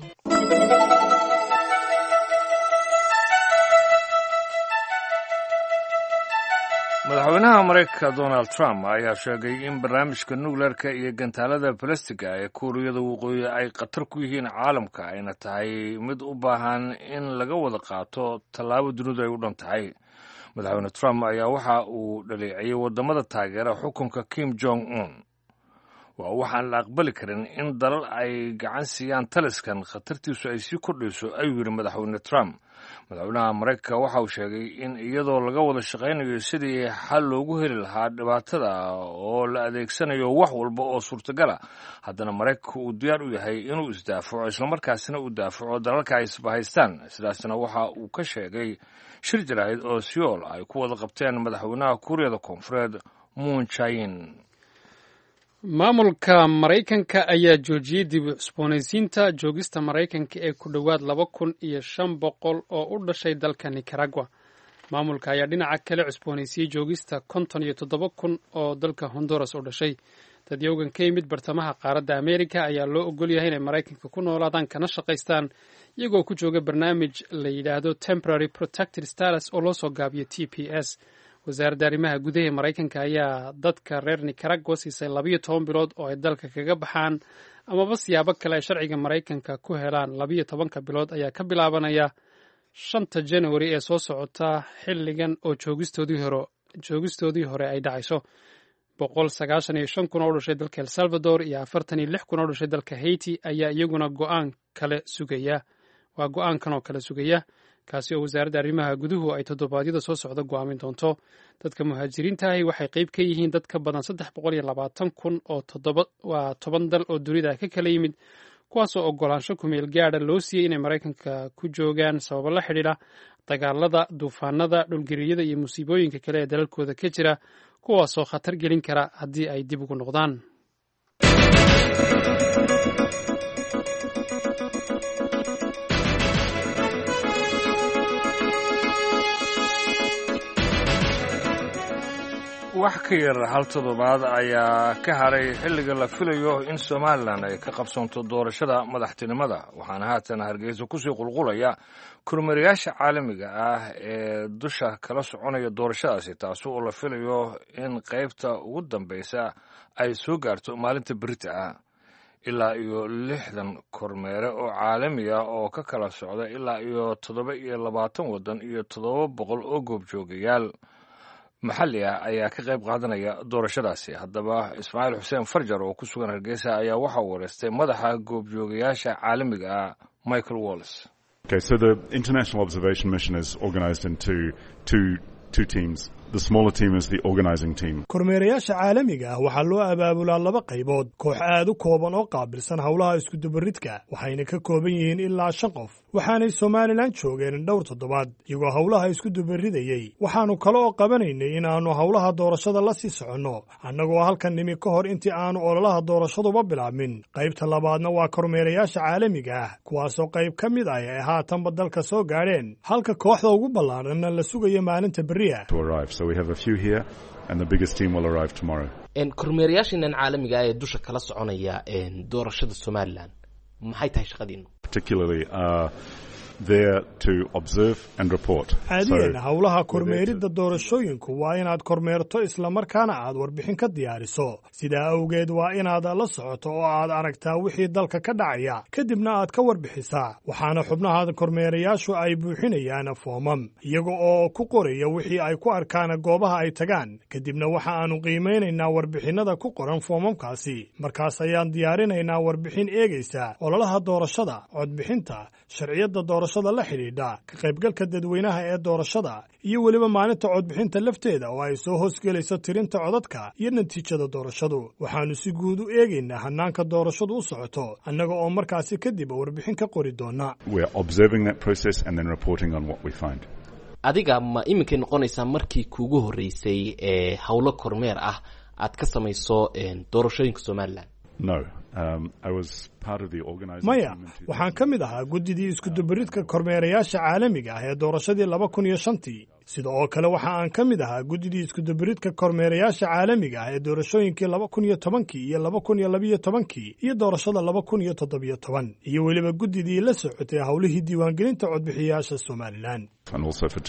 madaxweynaha maraykanka donald trump ayaa sheegay in barnaamijka nukleerka iyo gantaalada balastiga ee kuuriyada waqooyi ay khatar ku yihiin caalamka ayna tahay mid u baahan in laga wada qaato tallaabo dunidu ay u dhan tahay. madaxweyne trump ayaa waxa uu dhaleeciyey waddamada taageera xukunka kim jong un. waa waxaan la aqbali karin in dalal ay gacan siiyaan taliskan khatartiisu ay sii kordhayso ayuu yidhi madaxweyne trump. madaxweynaha maraykanka waxa uu sheegay in iyadoo laga wada shaqaynayo sidii xal loogu heli lahaa dhibaatada oo la adeegsanayo wax walba oo suurtagal ah haddana maraykanka uu diyaar u yahay inuu isdaafaco islamarkaasina uu daafaco dalalka ay isbahaystaan. sidaasna waxa uu ka sheegay shir jaraa'id oo seoul ay ku wada qabteen madaxweynaha kuuriyada koonfureed moon jae-in. maamulka maraykanka ayaa joojiyey dib u cusboonaysiinta joogista maraykanka ee ku dhowaad 2,500 oo u dhashay dalka nicaragua. maamulka ayaa dhinaca kale cusboonaysiiyey joogista 57,000 oo dalka honduras u dhashay. dadyoogan ka yimid bartamaha qaaradda ameerika ayaa loo ogol yahay inay maraykanka ku noolaadaan kana shaqaystaan iyagoo ku jooga barnaamij la yidhaahdo temporary protected status oo loo soo gaabiyo TPS. wasaaradda arrimaha gudaha ee maraykanka ayaa dadka reer nicaragua siisay 12 bilood oo ay dalka kaga baxaan amaba siyaabo kale ay sharciga maraykanka ku helaan. 12 bilood ayaa ka bilaabanaya 5 January ee soo socota xilligan oo joogistoodii hore ay dhacayso. 195 kun oo dhashay dalka El Salvador iyo 46 kun oo dhashay dalka Haiti ayaa iyaguna go'aankan oo kale sugaya kaasi oo wasaaradda arrimaha guduhu ay toddobaadyada soo socda go'aamin doonto. dadka muhaajiriintaahi waxay qayb ka yihiin dad ka badan 320 kun oo 10 dal oo dunida ka kala yimid kuwaasoo ogolaansho ku meel gaadha loo siiyey inay maraykanka ku joogaan sababo la xidhiidha dagaalada, duufaanada, dhulgariirada iyo musiibooyinka kale ee dalalkooda ka jira kuwaasoo khatar gelin kara haddii ay dib ugu noqdaan. wax ka yar hal toddobaad ayaa ka haray xilliga la filayo in somalilan ay ka qabsanto doorashada madaxtinimada waxaana haatan hargeysa kusii qulqulaya kormeerayaasha caalamiga ah ee dusha kala soconaya doorashadaasi taasi oo la filayo in qaybta ugu dambaysa ay soo gaarto maalinta berita ah. ilaa iyo 60 kormeere oo caalami ah oo ka kala socda ilaa iyo 27 waddan iyo 700 oo goobjoogayaal maxalli ah ayaa ka qayb qaadanaya doorashadaasi. haddaba ismaaciil xuseen farjar oo ku sugan hargeysa ayaa waxa uu wareystay madaxa goobjoogayaasha caalamiga ah Michael Wallace. Okay, so the International Observation Mission is organized into two teams. The smaller team is the organizing team. kormeerayaasha caalamiga ah waxaa loo abaabulaa 2 qaybood, koox aad u kooban oo qaabilsan howlaha isku dubaridka waxayna ka kooban yihiin ilaa 5 qof. waxaanay Somaliland joogeen dhowr toddobaad iyagoo howlaha isku dubaridayay. waxaanu kale oo qabanaynay in aanu howlaha doorashada la sii soconno annagoo halkan nimi ka hor intii aanu ololaha doorashaduba bilaabmin. qaybta labaadna waa kormeerayaasha caalamiga ah kuwaasoo qayb ka mid ah ay haatanba dalka soo gaadheen halka kooxda ugu ballaaranna la sugayo maalinta berriya. So we have a few here and the biggest team will arrive tomorrow. kormeerayaashan caalamiga ah ee dusha kala soconaya doorashada Somaliland maxay tahay shaqadiinu? Particularly there to observe and report. caadiyan howlaha kormeeridda doorashooyinku waa inaad kormeerto isla markaana aad warbixin ka diyaariso. sidaa awgeed waa inaad la socoto oo aad aragtaa wixii dalka ka dhacaya kadibna aad ka warbixisaa. waxaana xubnaha kormeerayaashu ay buuxinayaan foomam iyaga oo ku qoraya wixii ay ku arkaan goobaha ay tagaan. kadibna waxa aanu qiimeynaynaa warbixinada ku qoran foomamkaasi. markaas ayaan diyaarinaynaa warbixin eegaysa ololaha doorashada, codbixinta, sharciyada doorashada la xidhiidha, ka qaybgalka dadweynaha ee doorashada iyo weliba maalinta codbixinta lafteeda oo ay soo hoosgelayso tirinta codadka iyo natiijada doorashadu. waxaanu si guud u eegaynaa hannaanka doorashadu u socoto annaga oo markaasi kadib warbixin ka qori doona. adiga ma iminkay noqonaysaa markii kuugu horreysay howlo kormeer ah aad ka samayso doorashooyinka somalilan? No. I was part of the organizing maya waxaan ka mid ahaa guddidii iskudubaridka kormeerayaasha caalamiga ah ee doorashadii 2005 sida oo kale waxa aan ka mid ahaa guddidii iskudubaridka kormeerayaasha caalamiga ah ee doorashooyinkii 2010 iyo 2012 iyo doorashada 2017 iyo weliba guddidii la socotay howlihii diiwaangelinta codbixiyayaasha Somaliland and also for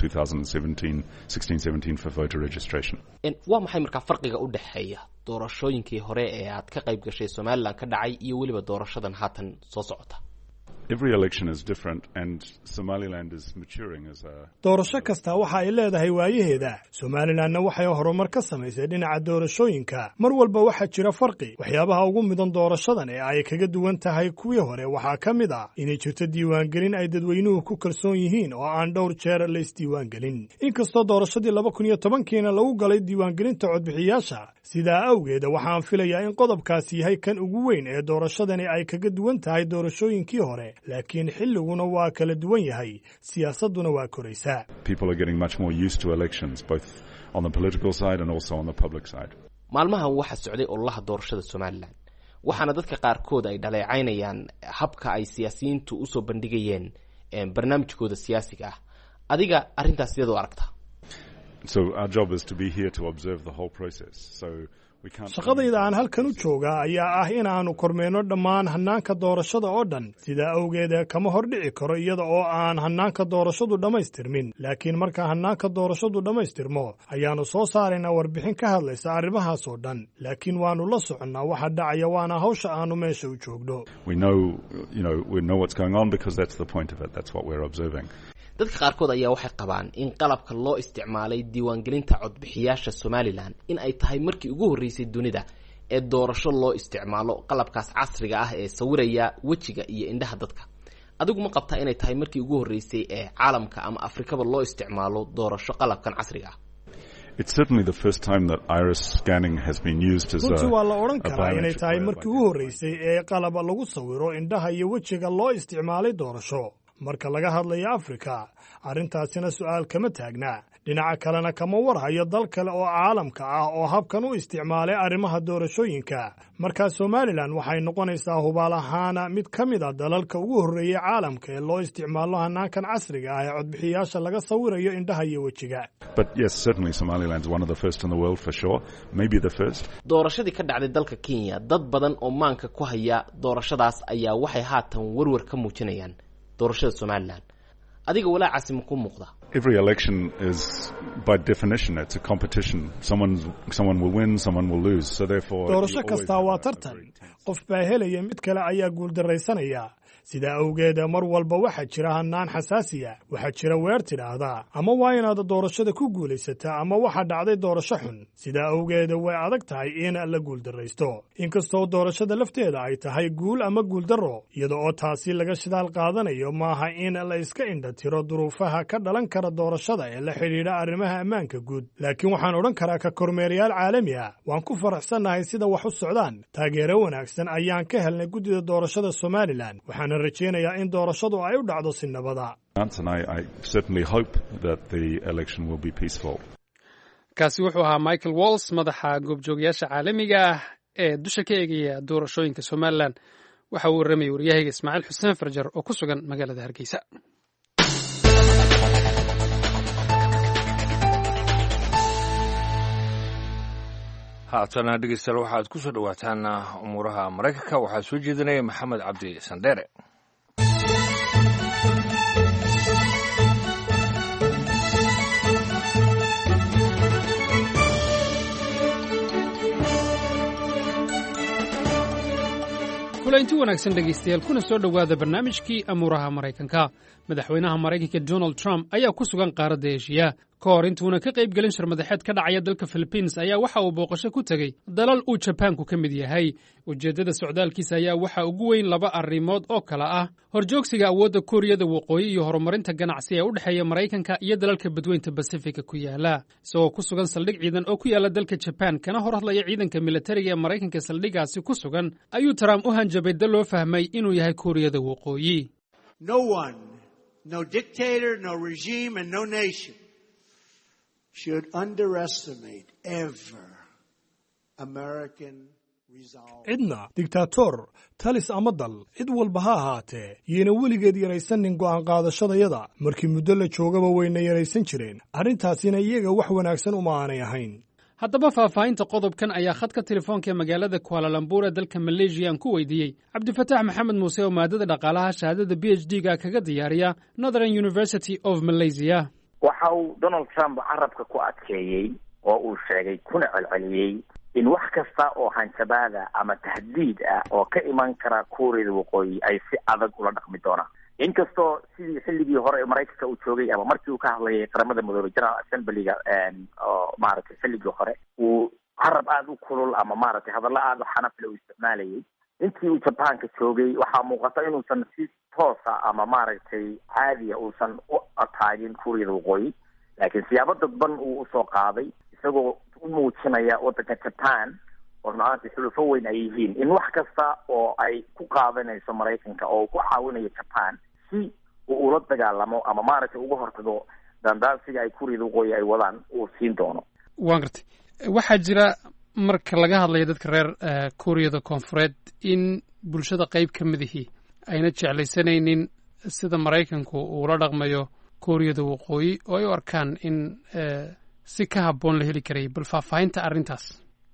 2016-17 for voter registration. waa maxay markaa farqiga u dhaxeeya doorashooyinkii hore ee aad ka qayb gashay Somaliland ka dhacay iyo weliba doorashadan haatan soo socota? Every election is different and Somaliland is maturing as a doorasho kasta waxa ay leedahay waayaheeda. Somalilandna waxay horumar ka samaysay dhinaca doorashooyinka. Mar walba waxa jira farqi. Waxyaabaha ugu midan doorashadan ee ay kaga duwan tahay kuwii hore waxa ka mid ah inay jirto diiwaangelin ay dadweynuhu ku kalsoon yihiin oo aan dhowr jeer la isdiiwaangelin. Inkastoo doorashadii 2010kiina lagu galay diiwaangelinta codbixiyaasha, sidaa awgeed waxaan filayaa in qodobkaasi yahay kan ugu weyn ee doorashadani ay kaga duwan tahay doorashooyinkii hore. laakiin xilliguna waa kala duwan yahay, siyaasaduna waa koraysaa. People are getting much more used to elections both on the political side and also on the public side. Maalmahan waxa socday ololaha doorashada Somaliland. Waxaana dadka qaarkood ay dhaleecaynayaan habka ay siyaasiyiintu u soo bandhigayeen barnaamijkooda siyaasiga ah. Adiga arrintaas sidoo aragta? So our job is to be here to observe the whole process. So shaqadayda aan halkan u joogaa ayaa ah in aanu kormeeno dhammaan hannaanka doorashada oo dhan. Sidaa awgeed kama hordhici karo iyada oo aan hannaanka doorashadu dhammaystirmin. Laakiin marka hannaanka doorashadu dhammaystirmo ayaanu soo saaraynaa warbixin ka hadlaysa arrimahaas oo dhan. Laakiin waanu la soconnaa waxa dhacaya, waana hawsha aanu meesha u joogno. We know what's going on because that's the point of it. That's what we're observing. dadka qaarkood ayaa waxay qabaan in qalabka loo isticmaalay diiwaangelinta codbixiyaasha Somaliland in ay tahay markii ugu horeysay dunida ee doorasho loo isticmaalo qalabkaas casriga ah ee sawiraya wajiga iyo indhaha dadka. adigu ma qabtaa inay tahay markii ugu horeysay ee caalamka ama Afrikaba loo isticmaalo doorasho qalabkan casriga ah? It's certainly the first time that iris scanning has been used as a waa la oran karaa inay tahay markii ugu horeysay ee qalab lagu sawiro indhaha iyo wajiga loo isticmaalay doorasho. marka laga hadlayo Afrika, arrintaasina su'aal kama taagna. dhinaca kalena kama warhayo dal kale oo caalamka ah oo habkan u isticmaalay arrimaha doorashooyinka. marka Somaliland waxay noqonaysaa hubaal ahaan mid ka mid ah dalalka ugu horeeyay caalamka ee loo isticmaalo hannaankan casriga ah ee codbixiyaasha laga sawirayo indhaha iyo wajiga. But yes, certainly Somaliland is one of the first in the world for sure, maybe the first. doorashadii ka dhacday dalka Kenya, dad badan oo maanka ku haya doorashadaas ayaa waxay haatan warwar ka muujinayaan doorashada Somaliland. adiga walaacaasi ma ku muuqda? Every election is by definition it's a competition. Someone will win, someone will lose. So therefore doorasho kasta waa tartan. qof baa helaya, mid kale ayaa guul dareysanaya. sidaa awgeed mar walba waxa jira hannaan xasaasiya. waxa jira weer tidhaahda ama waa inaad doorashada ku guulaysataa ama waxa dhacday doorasho xun. sidaa awgeed way adag tahay in la guul dareysto. inkastoo doorashada lafteeda ay tahay guul ama guul darro, iyada oo taasi laga shidaal qaadanayo maaha in la iska indha tiro duruufaha ka dhalan kara doorashada ee la xidhiidha arrimaha ammaanka guud. laakiin waxaan odhan karaa ka kormeerayaal caalami ah waan ku faraxsanahay sida wax u socdaan. taageero wanaagsan ayaan ka helnay guddida doorashada Somaliland. waxaan rajeynayaa in doorashadu ay u dhacdo si nabada. And I certainly hope that the election will be peaceful. kaasi wuxuu ahaa Michael Walls, madaxa goobjoogayaasha caalamiga ah ee dusha ka eegaya doorashooyinka Somaliland. waxa uu warramay wariyahayga Ismaaciil Xuseen Farjar oo ku sugan magaalada Hargeysa. haatana dhegeystayaal waxaad ku soo dhawaataan umuuraha Mareykanka. waxaa soo jeedinaya Maxamed Cabdi Sandere. kulanti wanaagsan dhegaystayaal, kuna soo dhowaada barnaamijkii amuuraha Maraykanka. madaxweynaha Maraykanka Donald Trump ayaa ku sugan qaaradda Aasiya. ka hor intuuna ka qayb gelin shirmadaxeed ka dhacaya dalka Philippines ayaa waxa uu booqasho ku tegey dalal uu Jabaanku ka mid yahay. ujeeddada socdaalkiisa ayaa waxa ugu weyn laba arrimood oo kala ah horjoogsiga awoodda Kuuriyada Waqooyi iyo horumarinta ganacsi ee u dhexeeya Maraykanka iyo dalalka badweynta Pacifica ku yaala. isagoo ku sugan saldhig ciidan oo ku yaala dalka Japan kana hor hadlaya ciidanka militariga ee Maraykanka saldhigaasi ku sugan, ayuu Trump u hanjabay dal loo fahmay inuu yahay Kuuriyada Waqooyi. No one, no dictator, no regime and no nation should underestimate ever American resolve. cidna dictator talis ama dal cid walba ha ahaatee iyana weligeed yaraysanin go'aan qaadashadayada markii muddo la joogaba wayna yaraysan jireen arrintaasina iyaga wax wanaagsan uma aanay ahayn. haddaba faahfaahinta qodobkan ayaa khadka telefoonka ee magaalada kualalambur ee dalka maleeshiya aan ku weydiiyey cabdifataax maxamed muuse oo maadada dhaqaalaha shahaadada PhD-ga kaga diyaariya Northern University of Malaysia. waxa uu Donald Trump carabka ku adkeeyey oo uu sheegay kuna celceliyey in wax kasta oo hanjabaada ama tahdiid ah oo ka iman kara Kuuriyada Waqooyi ay si adag ula dhaqmi doonaan. inkastoo sidii xilligii hore Mareykanka uu joogay ama markii uu ka hadlayay qaramada midoobay General Assembly-ga oo maaragtay xilligii hore uu carab aad u kulul ama maaragtay hadallo aad u xanaf leh u isticmaalayay. intii uu Japaanka joogay waxaa muuqata inuusan si toosa ama maaragtay caadiya uusan u ataagin Kuuriyada Waqooyi, laakiin siyaabo dadban uu usoo qaaday isagoo u muujinaya waddanka Japan oo maanta xulufo weyn ay yihiin in wax kasta oo ay ku qaadanayso Mareykanka oo ku caawinayo Japan si uu ula dagaalamo ama maaragtay uga hortago dandaansiga ay Kuuriyada Waqooyi ay wadaan uu siin doono. waan gartay waxaa jira marka laga hadlayo dadka reer Kuuriyada Koonfureed in bulshada qayb ka midihii ayna jeclaysanaynin sida Mareykanku uu la dhaqmayo Kuuriyada Waqooyi oo ay u arkaan in si ka habboon la heli karay. bal faahfaahinta arrintaas.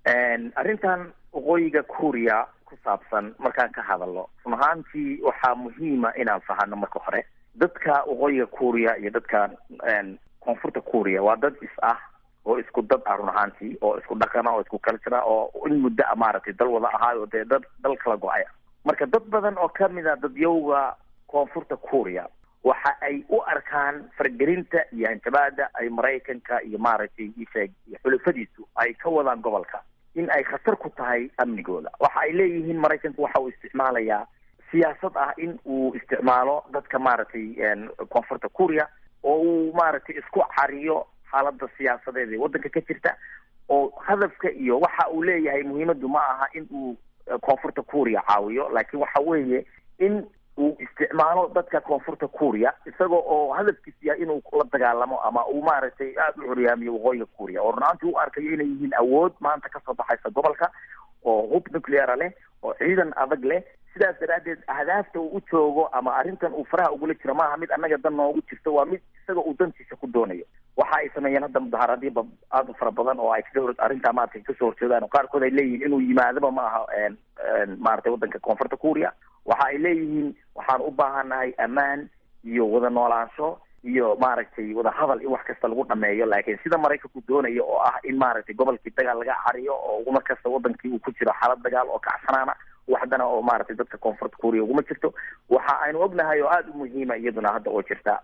arrintan waqooyiga Kuuriya ku saabsan markaan ka hadalno run ahaantii waxaa muhiima inaan fahano marka hore dadka waqooyiga Kuuriya iyo dadka koonfurta Kuuriya waa dad is ah oo isku dad ah run ahaantii oo isku dhaqana oo isku culture oo in muddo maaragtay dal wada ahaayo dee dal kala go-ay. marka dad badan oo ka mid ah dadyowga koonfurta Kuuriya waxa ay u arkaan fargelinta iyo hanjabaada ay Mareykanka iyo maaragtay iyo xulufadiisu ay ka wadaan gobolka in ay khatar ku tahay amnigooda. waxa ay leeyihiin Mareykanku waxa uu isticmaalayaa siyaasad ah in uu isticmaalo dadka maaragtay koonfurta Kuuriya oo uu maaragtay isku cariyo xaaladda siyaasadeed ee waddanka ka jirta oo hadafka iyo waxa uu leeyahay muhiimaddu ma aha in uu koonfurta Kuuriya caawiyo, laakiin waxa weeye in uu isticmaalo dadka koonfurta Kuuriya isagoo oo hadafkiisu yahay inuu la dagaalamo ama uu maaragtay aad u curyaamiyo waqooyiga Kuuriya oo runaantii u arkayo inay yihiin awood maanta kasoo baxaysa gobolka oo hub nuclear leh oo ciidan adag leh. sidaas daraaddeed ahdaafta uu u joogo ama arrintan uu faraha ugula jiro maaha mid annaga dan noogu jirto, waa mid isagoo uu dantiisa ku doonayo. waxa ay sameeyeen hadda mudaharaadyo aad u fara badan oo ay arrintaa maaragtay kasoo horjeedaan oo qaarkood ay leeyihiin inuu yimaadaba ma aha maaragtay waddanka koonfurta Kuuriya. waxa ay leeyihiin waxaan u baahanahay ammaan iyo wada noolaansho iyo maaragtay wada hadal in wax kasta lagu dhameeyo, laakiin sida Mareykanku doonayo oo ah in maaragtay gobolkii dagaal laga cariyo oo mar kasta wadankii uu ku jiro xaalad dagaal oo kacsanaana waxdana oo maaragtay dadka koonfurta Kuuriya uguma jirto. waxa aynu ognahay oo aad u muhiima iyaduna hadda oo jirta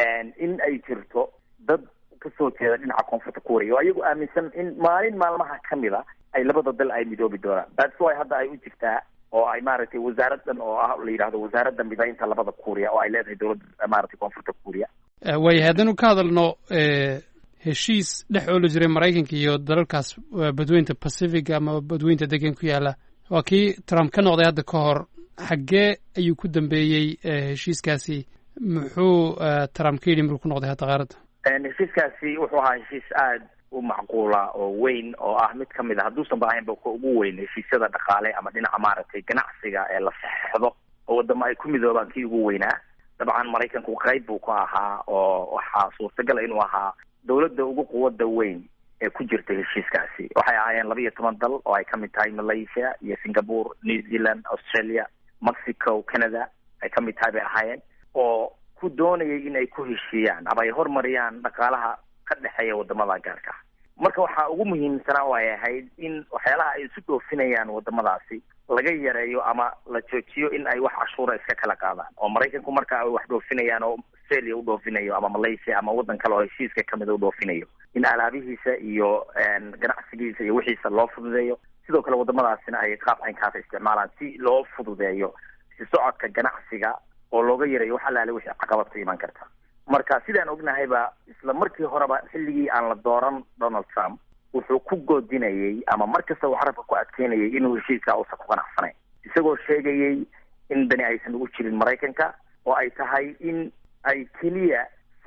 in ay jirto dad kasoo jeeda dhinaca koonfurta Kuuriya oo iyagu aaminsan in maalin maalmaha ka mid a ay labada dal ay midoobi doonaan. that's why hadda ay u jirtaa oo ay maaragtay wasaaradan oo ah la yidhaahdo wasaaradda midaynta labada Kuuriya oo ay leedahay dowladda maaragtay koonfurta Kuuriya. waayahay haddaynu ka hadalno heshiis dhex ooli jiray Mareykanka iyo dalalkaas badweynta Pacific ama badweynta degan ku yaala waa kii Trump ka noqday hadda ka hor. xaggee ayuu ku dambeeyey heshiiskaasi? muxuu Trump ka yidhi markuu ku noqday hadda qaaradda? heshiiskaasi wuxuu ahaa heshiis aad u macquula oo weyn oo ah mid ka mid a hadduusan ba ahaynba ka ugu weyn heshiisyada dhaqaale ama dhinaca maaragtay ganacsiga ee la saxeixdo oo waddamo ay ku midoobaan kii ugu weynaa. dabcan Mareykanku qayb buu ka ahaa oo waxaa suurtagal inuu ahaa dowladda ugu quwadda weyn ee ku jirta heshiiskaasi. waxay ahaayeen 12 dal oo ay ka mid tahay Malaysia iyo Singapore, New Zealand, Australia, Mexico, Canada ay ka mid tahay bay ahaayeen oo ku doonayay in ay ku heshiiyaan ama ay horumariyaan dhaqaalaha ka dhexeeya wadamada gaarka. marka waxaa ugu muhiimsanaa oo ay ahayd in waxyaalaha ay isu dhoofinayaan wadamadaasi laga yareeyo ama la joojiyo in ay wax cashuura iska kala qaadaan. oo Mareykanku marka ay wax dhoofinayaan oo Australia u dhoofinayo ama Malaysia ama waddan kale oo heshiiska ka mid u dhoofinayo in alaabihiisa iyo ganacsigiisa iyo wixiisa loo fududeeyo. sidoo kale wadamadaasina ay qaab caynkaas isticmaalaan si loo fududeeyo si socodka ganacsiga oo looga yareeyo wax alaale wixii caqabad ka iman karta. marka sidaan ognahayba isla markii horeba xilligii aan la dooran Donald Trump wuxuu ku goodinayay ama markasta uu carabka ku adkeynayay inuu heshiiska uusan ku qanacsanayn isagoo sheegayay in dani aysan ugu jirin Mareykanka oo ay tahay in ay keliya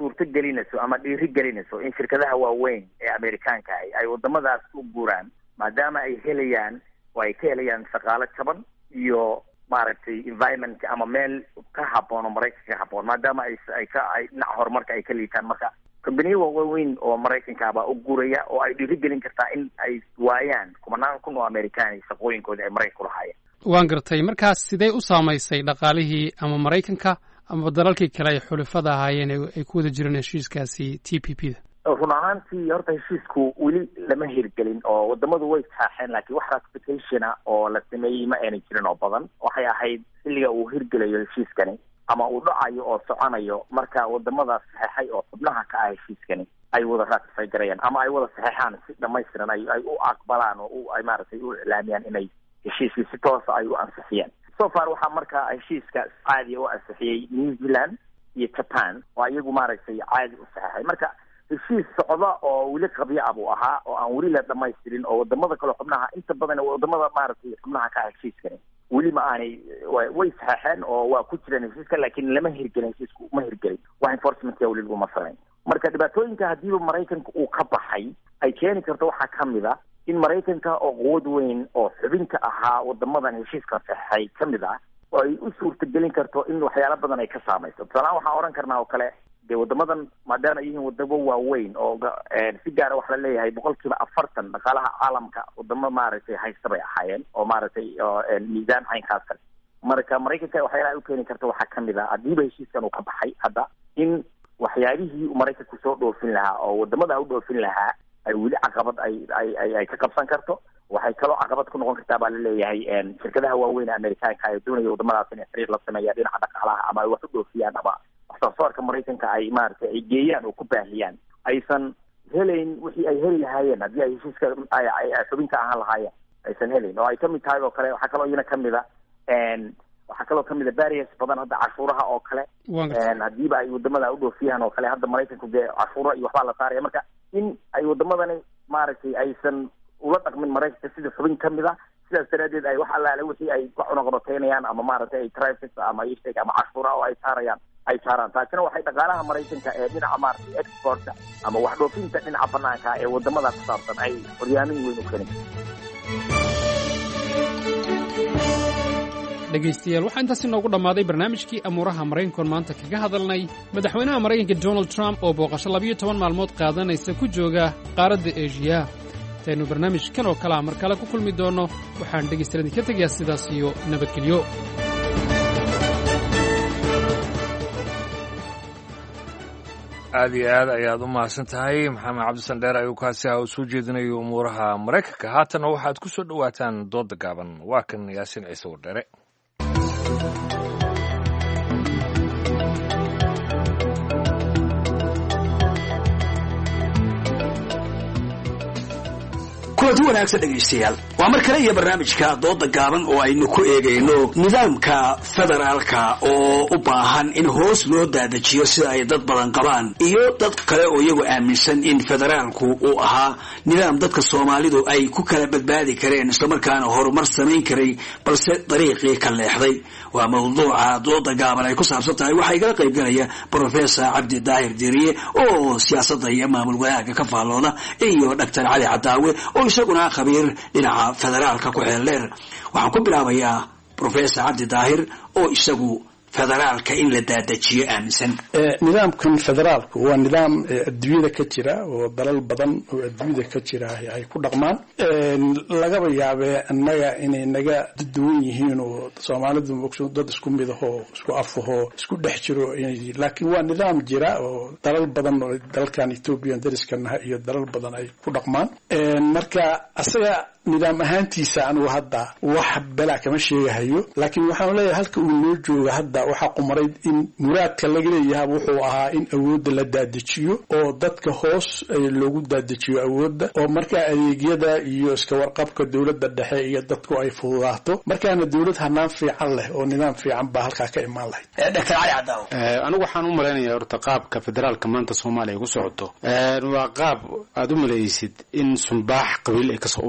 suurto gelinayso ama dhiiri gelinayso in shirkadaha waaweyn ee Amerikaanka ay wadamadaas u guuraan maadaama ay helayaan oo ay ka helayaan shaqaale jaban iyo maaragtay environment ama meel ka habboon oo Maraykanka ka habboon maadaama ay dhinaca horumarka ay ka liitaan marka companiya waaweyn oo Maraykanka baa u guuraya oo ay dhiiri gelin kartaa in ay waayaan kumanaan kun oo Amerikaan shaqooyinkooda ay Maraykanka ku lahaayeen. waan gartay markaas sidee u saamaysay dhaqaalihii ama Maraykanka ama dalalkii kale ay xulafada ahaayeen ay ku wada jireen heshiiskaasi TPP-da? run ahaantii horta heshiisku weli lama hirgelin oo wadamadu way saaxeen laakiin wax ratificationa oo la sameeyey ma aanay jirin oo badan waxay ahayd xilliga uu hirgelayo heshiiskani ama uu dhacayo oo soconayo marka wadamadaas saxeexay oo xubnaha ka ah heshiiskani ay wada ratify garayaan ama ay wada saxeexaan si dhamaystiran ay u aqbalaan oo ay maaragtay u iclaamiyaan inay heshiiskii si toosa ay u ansixiyeen. So far waxaa marka heshiiska caadi u ansixiyey New Zealand iyo Japan oo iyagu maaragtay caadi u saxeexay marka heshiis socda oo weli qabyo ah buu ahaa oo aan weli la dhamaystirin oo wadamada kale xubnaha inta badan wadamada maaragtay xubnaha ka ah heshiiskani weli ma aanay way saxeexeen oo waa ku jireen heshiiska laakiin lama hirgelin heshiisku ma hirgelin wax enforcement weli laguma samayn marka dhibaatooyinka hadiiba Maraykanka uu ka baxay ay keeni karto waxaa kamid ah in Maraykanka oo quwad weyn oo xubinka ahaa wadamadan heshiiska saxeexay kamid ah oo ay u suurtagelin karto in waxyaalo badan ay ka saamayso tusaale waxaan oran karnaa oo kale dee wadamadan maadaama ay yihiin wadamo waaweyn oo si gaara wax la leeyahay 40% dhaqaalaha caalamka wadamo maaragtay haysta bay ahaayeen oo maaragtay miisaan caynkaas kale marka Maraykanka waxyaalaha u keeni karta waxaa kamid ah hadiiba heshiiskan uu ka baxay hadda in waxyaalihii Maraykanku soo dhoofin lahaa oo wadamada u dhoofin lahaa ay weli caqabad ay ka qabsan karto waxay kaloo caqabad ku noqon kartaa baa la leeyahay shirkadaha waaweyn ee Amerikaanka ay doonaya wadamadaas inay xiriir la sameeyaan dhinaca dhaqaalaha ama ay wax u dhoofiyaan ama waxsoosaarka Maraykanka ay maaragtay ay geeyaan oo ku baahiyaan aysan helayn wixii ay heli lahaayeen haddii ay heshiiska ay xubinka ahaan lahaayeen aysan helayn oo ay kamid tahay oo kale waxaa kaloo iyana kamid a barriers badan hadda cashuuraha oo kale hadiiba ay wadamada u dhoofiyaan oo kale hadda Maraykanku dee cashuuro iyo waxbaa la saaraya marka in ay wadamadani maaragtay aysan ula dhaqmin Maraykanka sida xubin kamid ah sidaas daraadeed ay wax allaale wixii ay ku cunaqabateynayaan ama maaragtay ay tariffs ama isheg ama cashuura oo ay saaraan taasina waxay dhaqaalaha Maraykanka ee dhinaca maaragtay exportka ama wax dhoofinta dhinaca banaanka ee wadamada ku saabsan ay horyaamin weyn u keenin. dhegaystayaal waxaa intaasi noogu dhammaaday barnaamijkii amuuraha Maraykanka maanta kaga hadalnay madaxweynaha Maraykanka Donald Trump oo booqasho 12 maalmood qaadanaysa ku jooga qaaradda Aasiya. taynu barnaamijkan oo kale mar kale ku kulmi doono waxaan dhegaystayaal idinka tegayaa sidaas iyo nabadgelyo. aad iyo aad ayaad u mahadsan tahay maxamed cabdisandheer ayuu kaasi ah oo soo jeedinayo umuuraha Maraykanka. haatana waxaad ku soo dhawaataan dooda gaaban waa kan Yaasin Ciise Wardheere. kulanti wanaagsan dhegaystayaal waa mar kale iyo barnaamijka dooda gaaban oo aynu ku eegayno nidaamka federaalka oo u baahan in hoos loo daadajiyo sida ay dad badan qabaan iyo dad kale oo iyagu aaminsan in federaalku uu ahaa nidaam dadka Soomaalidu ay ku kala badbaadi kareen islamarkaana horumar samayn karay balse dariiqii ka leexday. waa mawduuca dooda gaaban ay ku saabsan tahay waxaa igala qayb galaya Professor Cabdi Daahir Diriye oo siyaasadda iyo maamul wanaagga ka faallooda iyo Dr. Cali Cadaawe oo isaguna khabiir dhinaca federaalka ku xeel dheer. waxaan ku bilaabayaa Professor Cabdi Daahir oo isagu federaalka in la daadajiyo aaminsan. nidaamkan federaalku waa nidaam adduunyada ka jira oo dalal badan oo adduunyada ka jira ay ku dhaqmaan lagaba yaabee annaga inay naga duwan yihiin oo Soomaalidu dad isku mid ah oo isku af ah isku dhex jiro laakiin waa nidaam jira oo dalal badan oo dalkan Ethiopia dariskana iyo dalal badan ay ku dhaqmaan marka asaga nidaam ahaantiisa anigu hadda wax bala kama sheegahayo laakiin waxaan leeyahay halka uu noo joogo hadda waxa qumaray in muraadka laga leeyahay wuxuu ahaa in awoodda la daadajiyo oo dadka hoos loogu daadajiyo awoodda oo marka adeegyada iyo iska warqabka dawladda dhexe iyo dadku ay fududaato markaana dawlad hanaan fiican leh oo nidaam fiican baa halka ka imaan lahayd. Dr. Cali Cadaawe anigu waxaan u maleynayaa horta qaabka federaalka maanta Soomaaliya ugu socoto waa qaab aad u maleysid in sumbaax qabiil ay ka soo urayso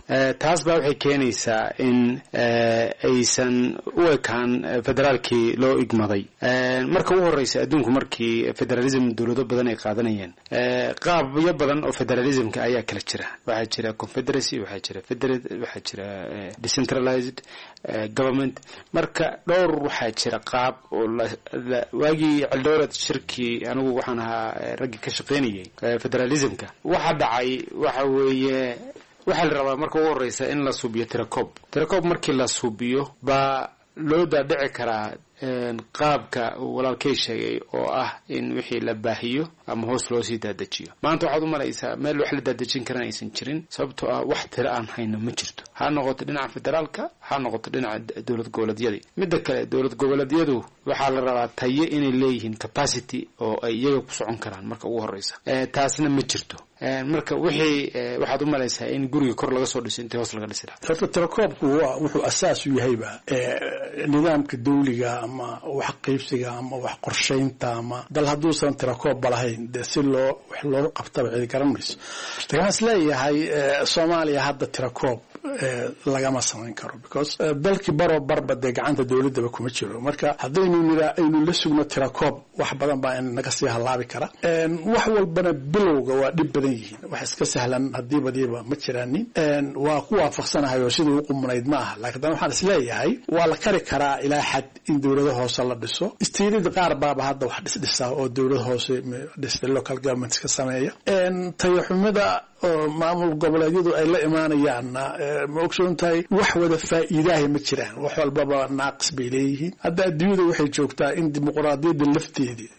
taas baa waxay keenaysaa in aysan u ekaan federaalkii loo igmaday marka ugu horreysa adduunku markii federalism dowlado badan ay qaadanayeen qaabyo badan oo federalismka ayaa kala jira waxaa jira confederacy waxaa jira federate waxaa jira decentralized government marka dhowr waxaa jira qaab oo waagii cildowrad shirkii anigu waxaan ahaa raggii ka shaqaynayay federalismka waxa dhacay waxa weeye waxaa la rabaa marka ugu horreysa in la suubiyo tiracob markii la suubiyo baa loo daadhici karaa qaabka uu walaalkay sheegay oo ah in wixii la baahiyo ama hoos loo sii daadajiyo maanta waxaad u maraysaa meel wax la daadajin karan aysan jirin sababtoo ah wax tiro aan hayno ma jirto ha noqoto dhinaca federaalka ha noqoto dhinaca dowlad goboleedyadii midda kale dowlad goboleedyadu waxaa la rabaa tayo inay leeyihiin capacity oo ay iyaga ku socon karaan marka ugu horreysa taasna ma jirto marka wixii waxaad u malaysaa in guriga kor laga soo dhiso intii hoos laga dhisi lahaa horta tirakoobku wuxuu asaas u yahayba nidaamka dawliga ama wax qaybsiga ama wax qorshaynta ama dal hadduusan tirakoobba lahayn dee si wax loogu qabtaba cidi garan mayso waxaan isleeyahay soomaaliya hadda tirakoob lagama samayn karo because dalkii baroo barba dee gacanta dawladdaba kuma jiro marka haddaynu aynu la sugno tirakoob wax badan baa in naga sii halaabi kara wax walbana bilowga waa dhib badan yihiin wax iska sahlan haddii badiiba ma jiraanin waa ku waafaqsanahay oo sidii u qumnayd ma aha laakiin dan waxaan isleeyahay waa la kari karaa ilaa xad in dowlado hoose la dhiso istiirida qaar baaba hadda wax dhisdhisa oo dowlad hoose dhistay local governments ka sameeya tayaxumida oo maamul goboleedyadu ay la imaanayaanna ma ogsoon tahay wax wada faa'iidahay ma jiraan wax walbaba naaqis bay leeyihiin hadda adduunyada waxay joogtaa in dimuqraadiyadda lafteedii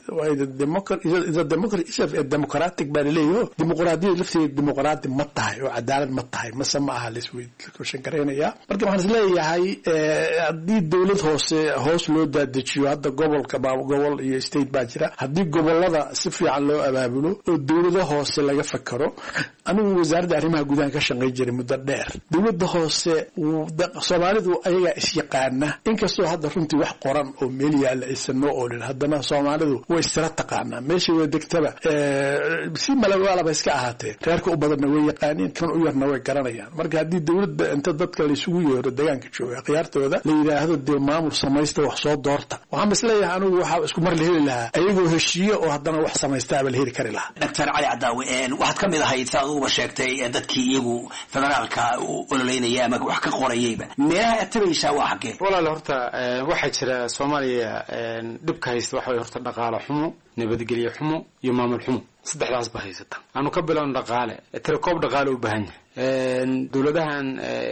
democratic baa laleeyaho dimuqraadiyada lafteeda dimuqraadi ma tahay oo cadaalad ma tahay mase ma aha laisweydshan garaynayaa marka waxaan isleeyahay haddii dowlad hoos loo daadajiyo hadda gobolka gobol iyo state baa jira haddii gobolada si fiican loo abaabulo oo dowlado hoose laga fakaro anigu wasaaradda arrimaha gudaha ka shaqayn jiray muddo dheer dowladda hoose soomaalidu ayagaa isyaqaana inkastoo hadda runtii wax qoran oo meel yaalla aysan noo oolin haddana soomaalidu way istira taqaanaa meesha way degtaba si malawaalaba iska ahaatee reerka u badanna way yaqaaniin kan u yarna way garanayaan marka haddii dowladda inta dadka laysugu yeero deegaanka jooga khiyaartooda la yidhaahdo dee maamul samaysta wax soo doorta waxaan isleeyahay anigu waxaa isku mar la heli lahaa ayagoo heshiiye oo haddana wax samaystaaba la heli kari lahaa doctor cali cadaawe waxaad ka mid ahayd saa uba sheegtay dadkii iyagu federaalka ololeynaya ama wax ka qorayayba meelaha aad tabaysaa waa xaggee walaale horta waxaa jira soomaaliya dhibka haysta waxa way horta dhaqaale xumo nabadgelyo xumo iyo maamul xumo saddexdaas ba haysata aanu ka bilowno dhaqaale tirakoob dhaqaale u baahan yahay dowladahan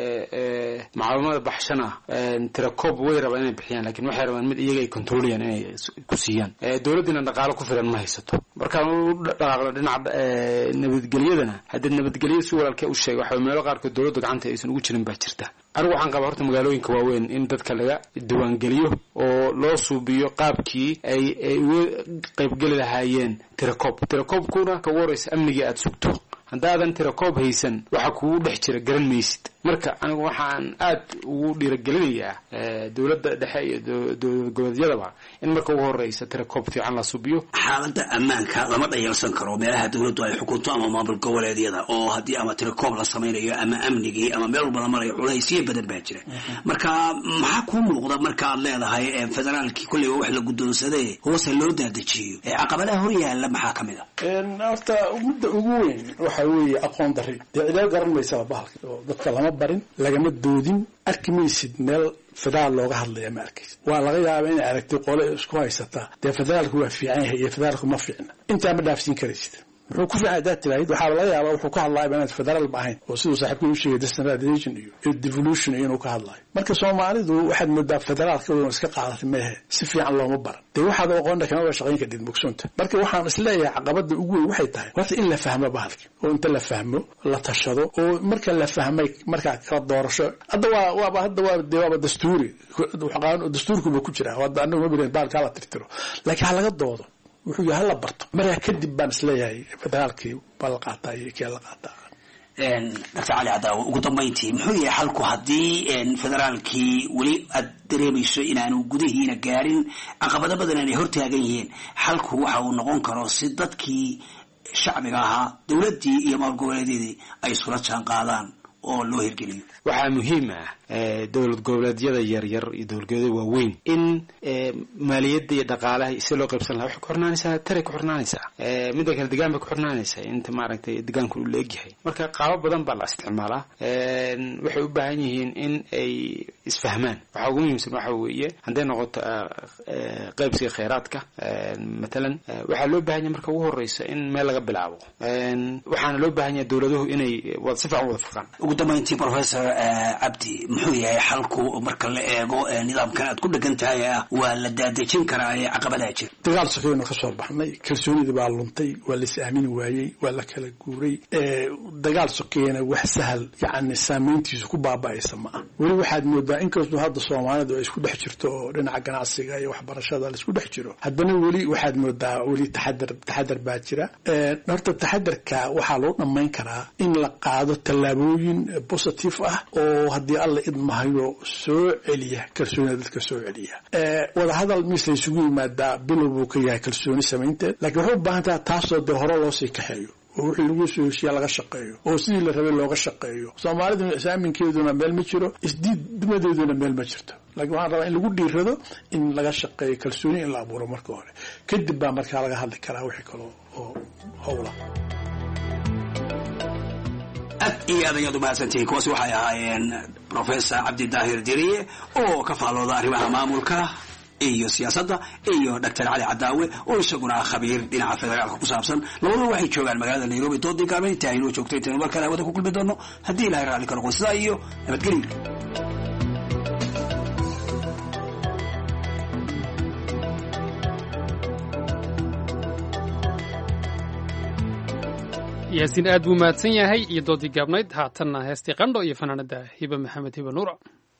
macaawimada baxshana tirakoob way rabaan inay bixiyaan laakiin waxay rabaan mid iyaga ay controlayaan inay ku siiyaan dowladdina dhaqaale ku filan ma haysato markaan u dhaqaaqno dhinaca nabadgelyadana haddii nabadgelyo si walaalkee u sheegay waxa meelo qaarkood dowladda gacanta aysan ugu jirin baa jirta anigu waxaan qabaa horta magaalooyinka waaweyn in dadka laga diiwaangeliyo oo loo suubiyo qaabkii ay uga qaybgeli lahaayeen tirakoobkuna ka ugu horreysa amnigii aada sugto haddaadan tirakoob haysan waxa kugu dhex jira garan maysid marka anigu waxaan aad ugu dhiiragelinayaa dowladda dhexe iyo dowlad goboleedyadaba in marka ugu horreysa tirakoob fiican la subiyo xaaladda ammaanka lama dhayalsan karo meelaha dowladdu ay xukunto ama maamul goboleedyada oo haddii ama tirakoob la samaynayo ama amnigii ama meel walba la marayo culaysyo badan baa jira marka maxaa kuu muuqda marka aad leedahay federaalkii kolleyba wax la guddoonsadee hoose loo daadajiyo caqabadaha hor yaalla maxaa ka mid a horta mudda ugu weyn waxa weeye aqoon darri dee cidaal garan maysaba bahalka oo dadka lama barin lagama doodin arki maysid meel federaal looga hadlaya ma arkaysid waa laga yaabaa inay aragtay qole isku haysataa dee federaalku waa fiican yahay iyo federaalku ma fiicna intaa ma dhaafsiin karaysid muxuu ku fiican hadaad tiraahid waxaa laga yaabaa wuxuu ka hadlaayaba inaad federaal ba ahayn oo siduu saaxiibkii u sheegay decentralization iyo devolution iyo inuu ka hadlaayo marka soomaalidu waxaad moodaa federaalka wadon iska qaadatay meehe si fiican looma baran dee waxaad aqoonna kama waa shaqayn kadid mugsoonta marka waxaan isleeyahay caqabada ugu weyn waxay tahay horta in la fahmo bahalki oo inta la fahmo la tashado oo marka la fahmay markaa kala doorasho hadda waaba dastuuri dastuurkuba ku jira hadda anagu ma bilayn baalkaa la tirtiro laakiin ha laga doodo wuxuu yahay hala barto markaa kadib baan isleeyahay federaalkii baa la qaataa iyo kee la qaataa doctor cali cadaawe ugu dambayntii muxuu yahay xalku haddii federaalkii weli aad dareemayso inaanu gudihiina gaarin caqabado badan aanay hortaagan yihiin xalku waxa uu noqon karo si dadkii shacbiga ahaa dowladdii iyo maamul goboleedyadii ay isula jaan qaadaan oo loo hirgeliyo. waxaa muhiim ah dowlad goboleedyada yaryar iyo dowlad goboleedyada waaweyn in maaliyadda iyo dhaqaalaha si loo qaybsan lahaa waxay ku xirnaanaysaa taray ku xirnaanaysaa midda kale degaan bay ku xirnaanaysaa inta maaragtay degaanku uu leegyahay marka qaabo badan baa la isticmaalaa waxay u baahan yihiin in ay isfahmaan waxaa ugu muhiimsan waxa weeye hadday noqoto qaybsiga kheyraadka matalan waxaa loo baahan yahay marka ugu horeysa in meel laga bilaabo waxaana loo baahan yahay dowladuhu inay si fiican wada faqaan. ugu dambeyntii professor cabdi muxuu yahay xalku marka la eego nidaamkan aad ku dhegan tahay waa la daadejin karaa ee caqabadaha jira? dagaal sokeeyna ka soo baxnay kalsoonidii baa luntay waa la is aamini waayey waa la kala guuray dagaal sokeeyna wax sahal yacni saameyntiisu ku baaba'aysa ma ah weli waxaad moodaa inkastoo hadda soomaalidu ay isku dhex jirto oo dhinaca ganacsiga iyo waxbarashada la isku dhex jiro haddana weli waxaad moodaa weli taxadar baa jira horta taxadarka waxaa loo dhammayn karaa in la qaado tallaabooyin positive ah oo haddii alla idmahayo soo celiya kalsoonida dadka soo celiya wadahadal mis la isugu yimaadaa bilow buu ka yahay kalsooni samaynteed laakiin waxay u baahan tahay taasoo dee hore loo sii kaxeeyo oo wixii lagu soo heshiya laga shaqeeyo oo sidii la rabay looga shaqeeyo soomaaliduna is-aaminkeeduna meel ma jiro isdiidnimadeeduna meel ma jirto laakiin waxaan rabaa in lagu dhiirado in laga shaqeeyo kalsooni in la abuuro marka hore kadib baa markaa laga hadli karaa wixii kaloo oo howla. aad iyo aad ayaad u mahadsantihiin kuwaasi waxay ahaayeen professor cabdi daahir diriye oo ka faallooda arrimaha maamulka iyo siyaasadda iyo dr cali cadaawe oo isaguna khabiir dhinaca federaalka ku saabsan labaduba waxay joogaan magaalada nairobi doodii gaaban inta aynoo joogto intaynu mar kale hawada ku kulmi doono haddii ilahay raalli ka noqon sidaa iyo nabadgelyo. yaasiin aad buu mahadsan yahay iyo doodii gaabnayd haatanna heestii qandho iyo fanaanada hiba maxamed hiba nuura.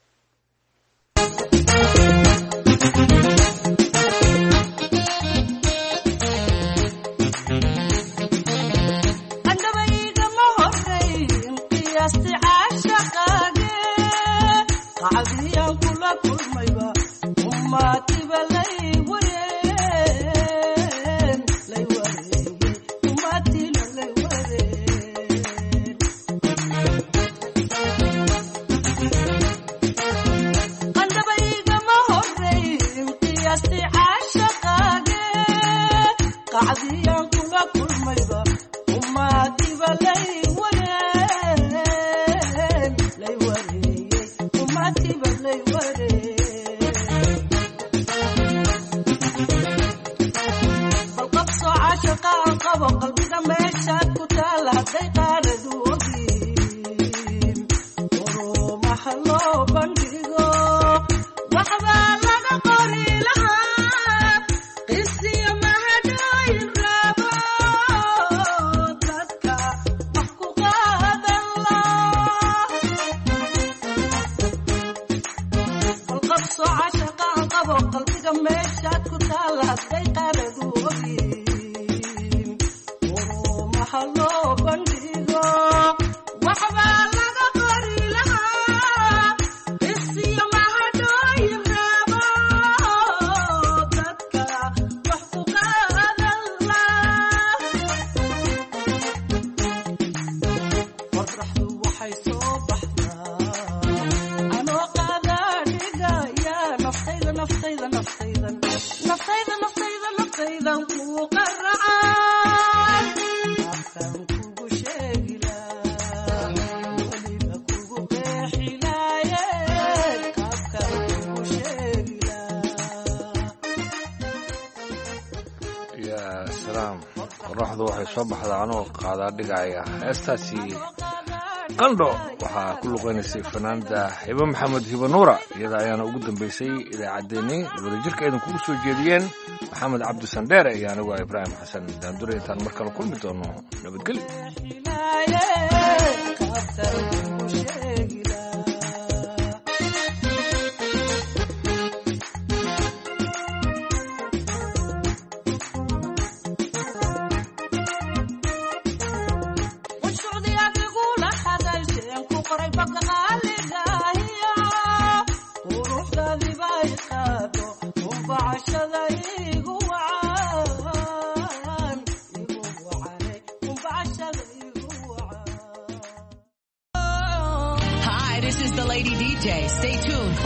qoraxdu waxay soo baxdaa anoo qaadaa dhigaya heestaasi qandho waxaa ku luqeynaysay fanaanada hiba maxamed hiba nuura iyada ayaana ugu dambeysay idaacaddeenii wadajirka aydan kugu soo jeediyeen maxamed cabdi sandheere iyo anigu ibraahim xasan daandure intaan mar kale kulmi doono nabadgelyo. weekday. Stay tuned.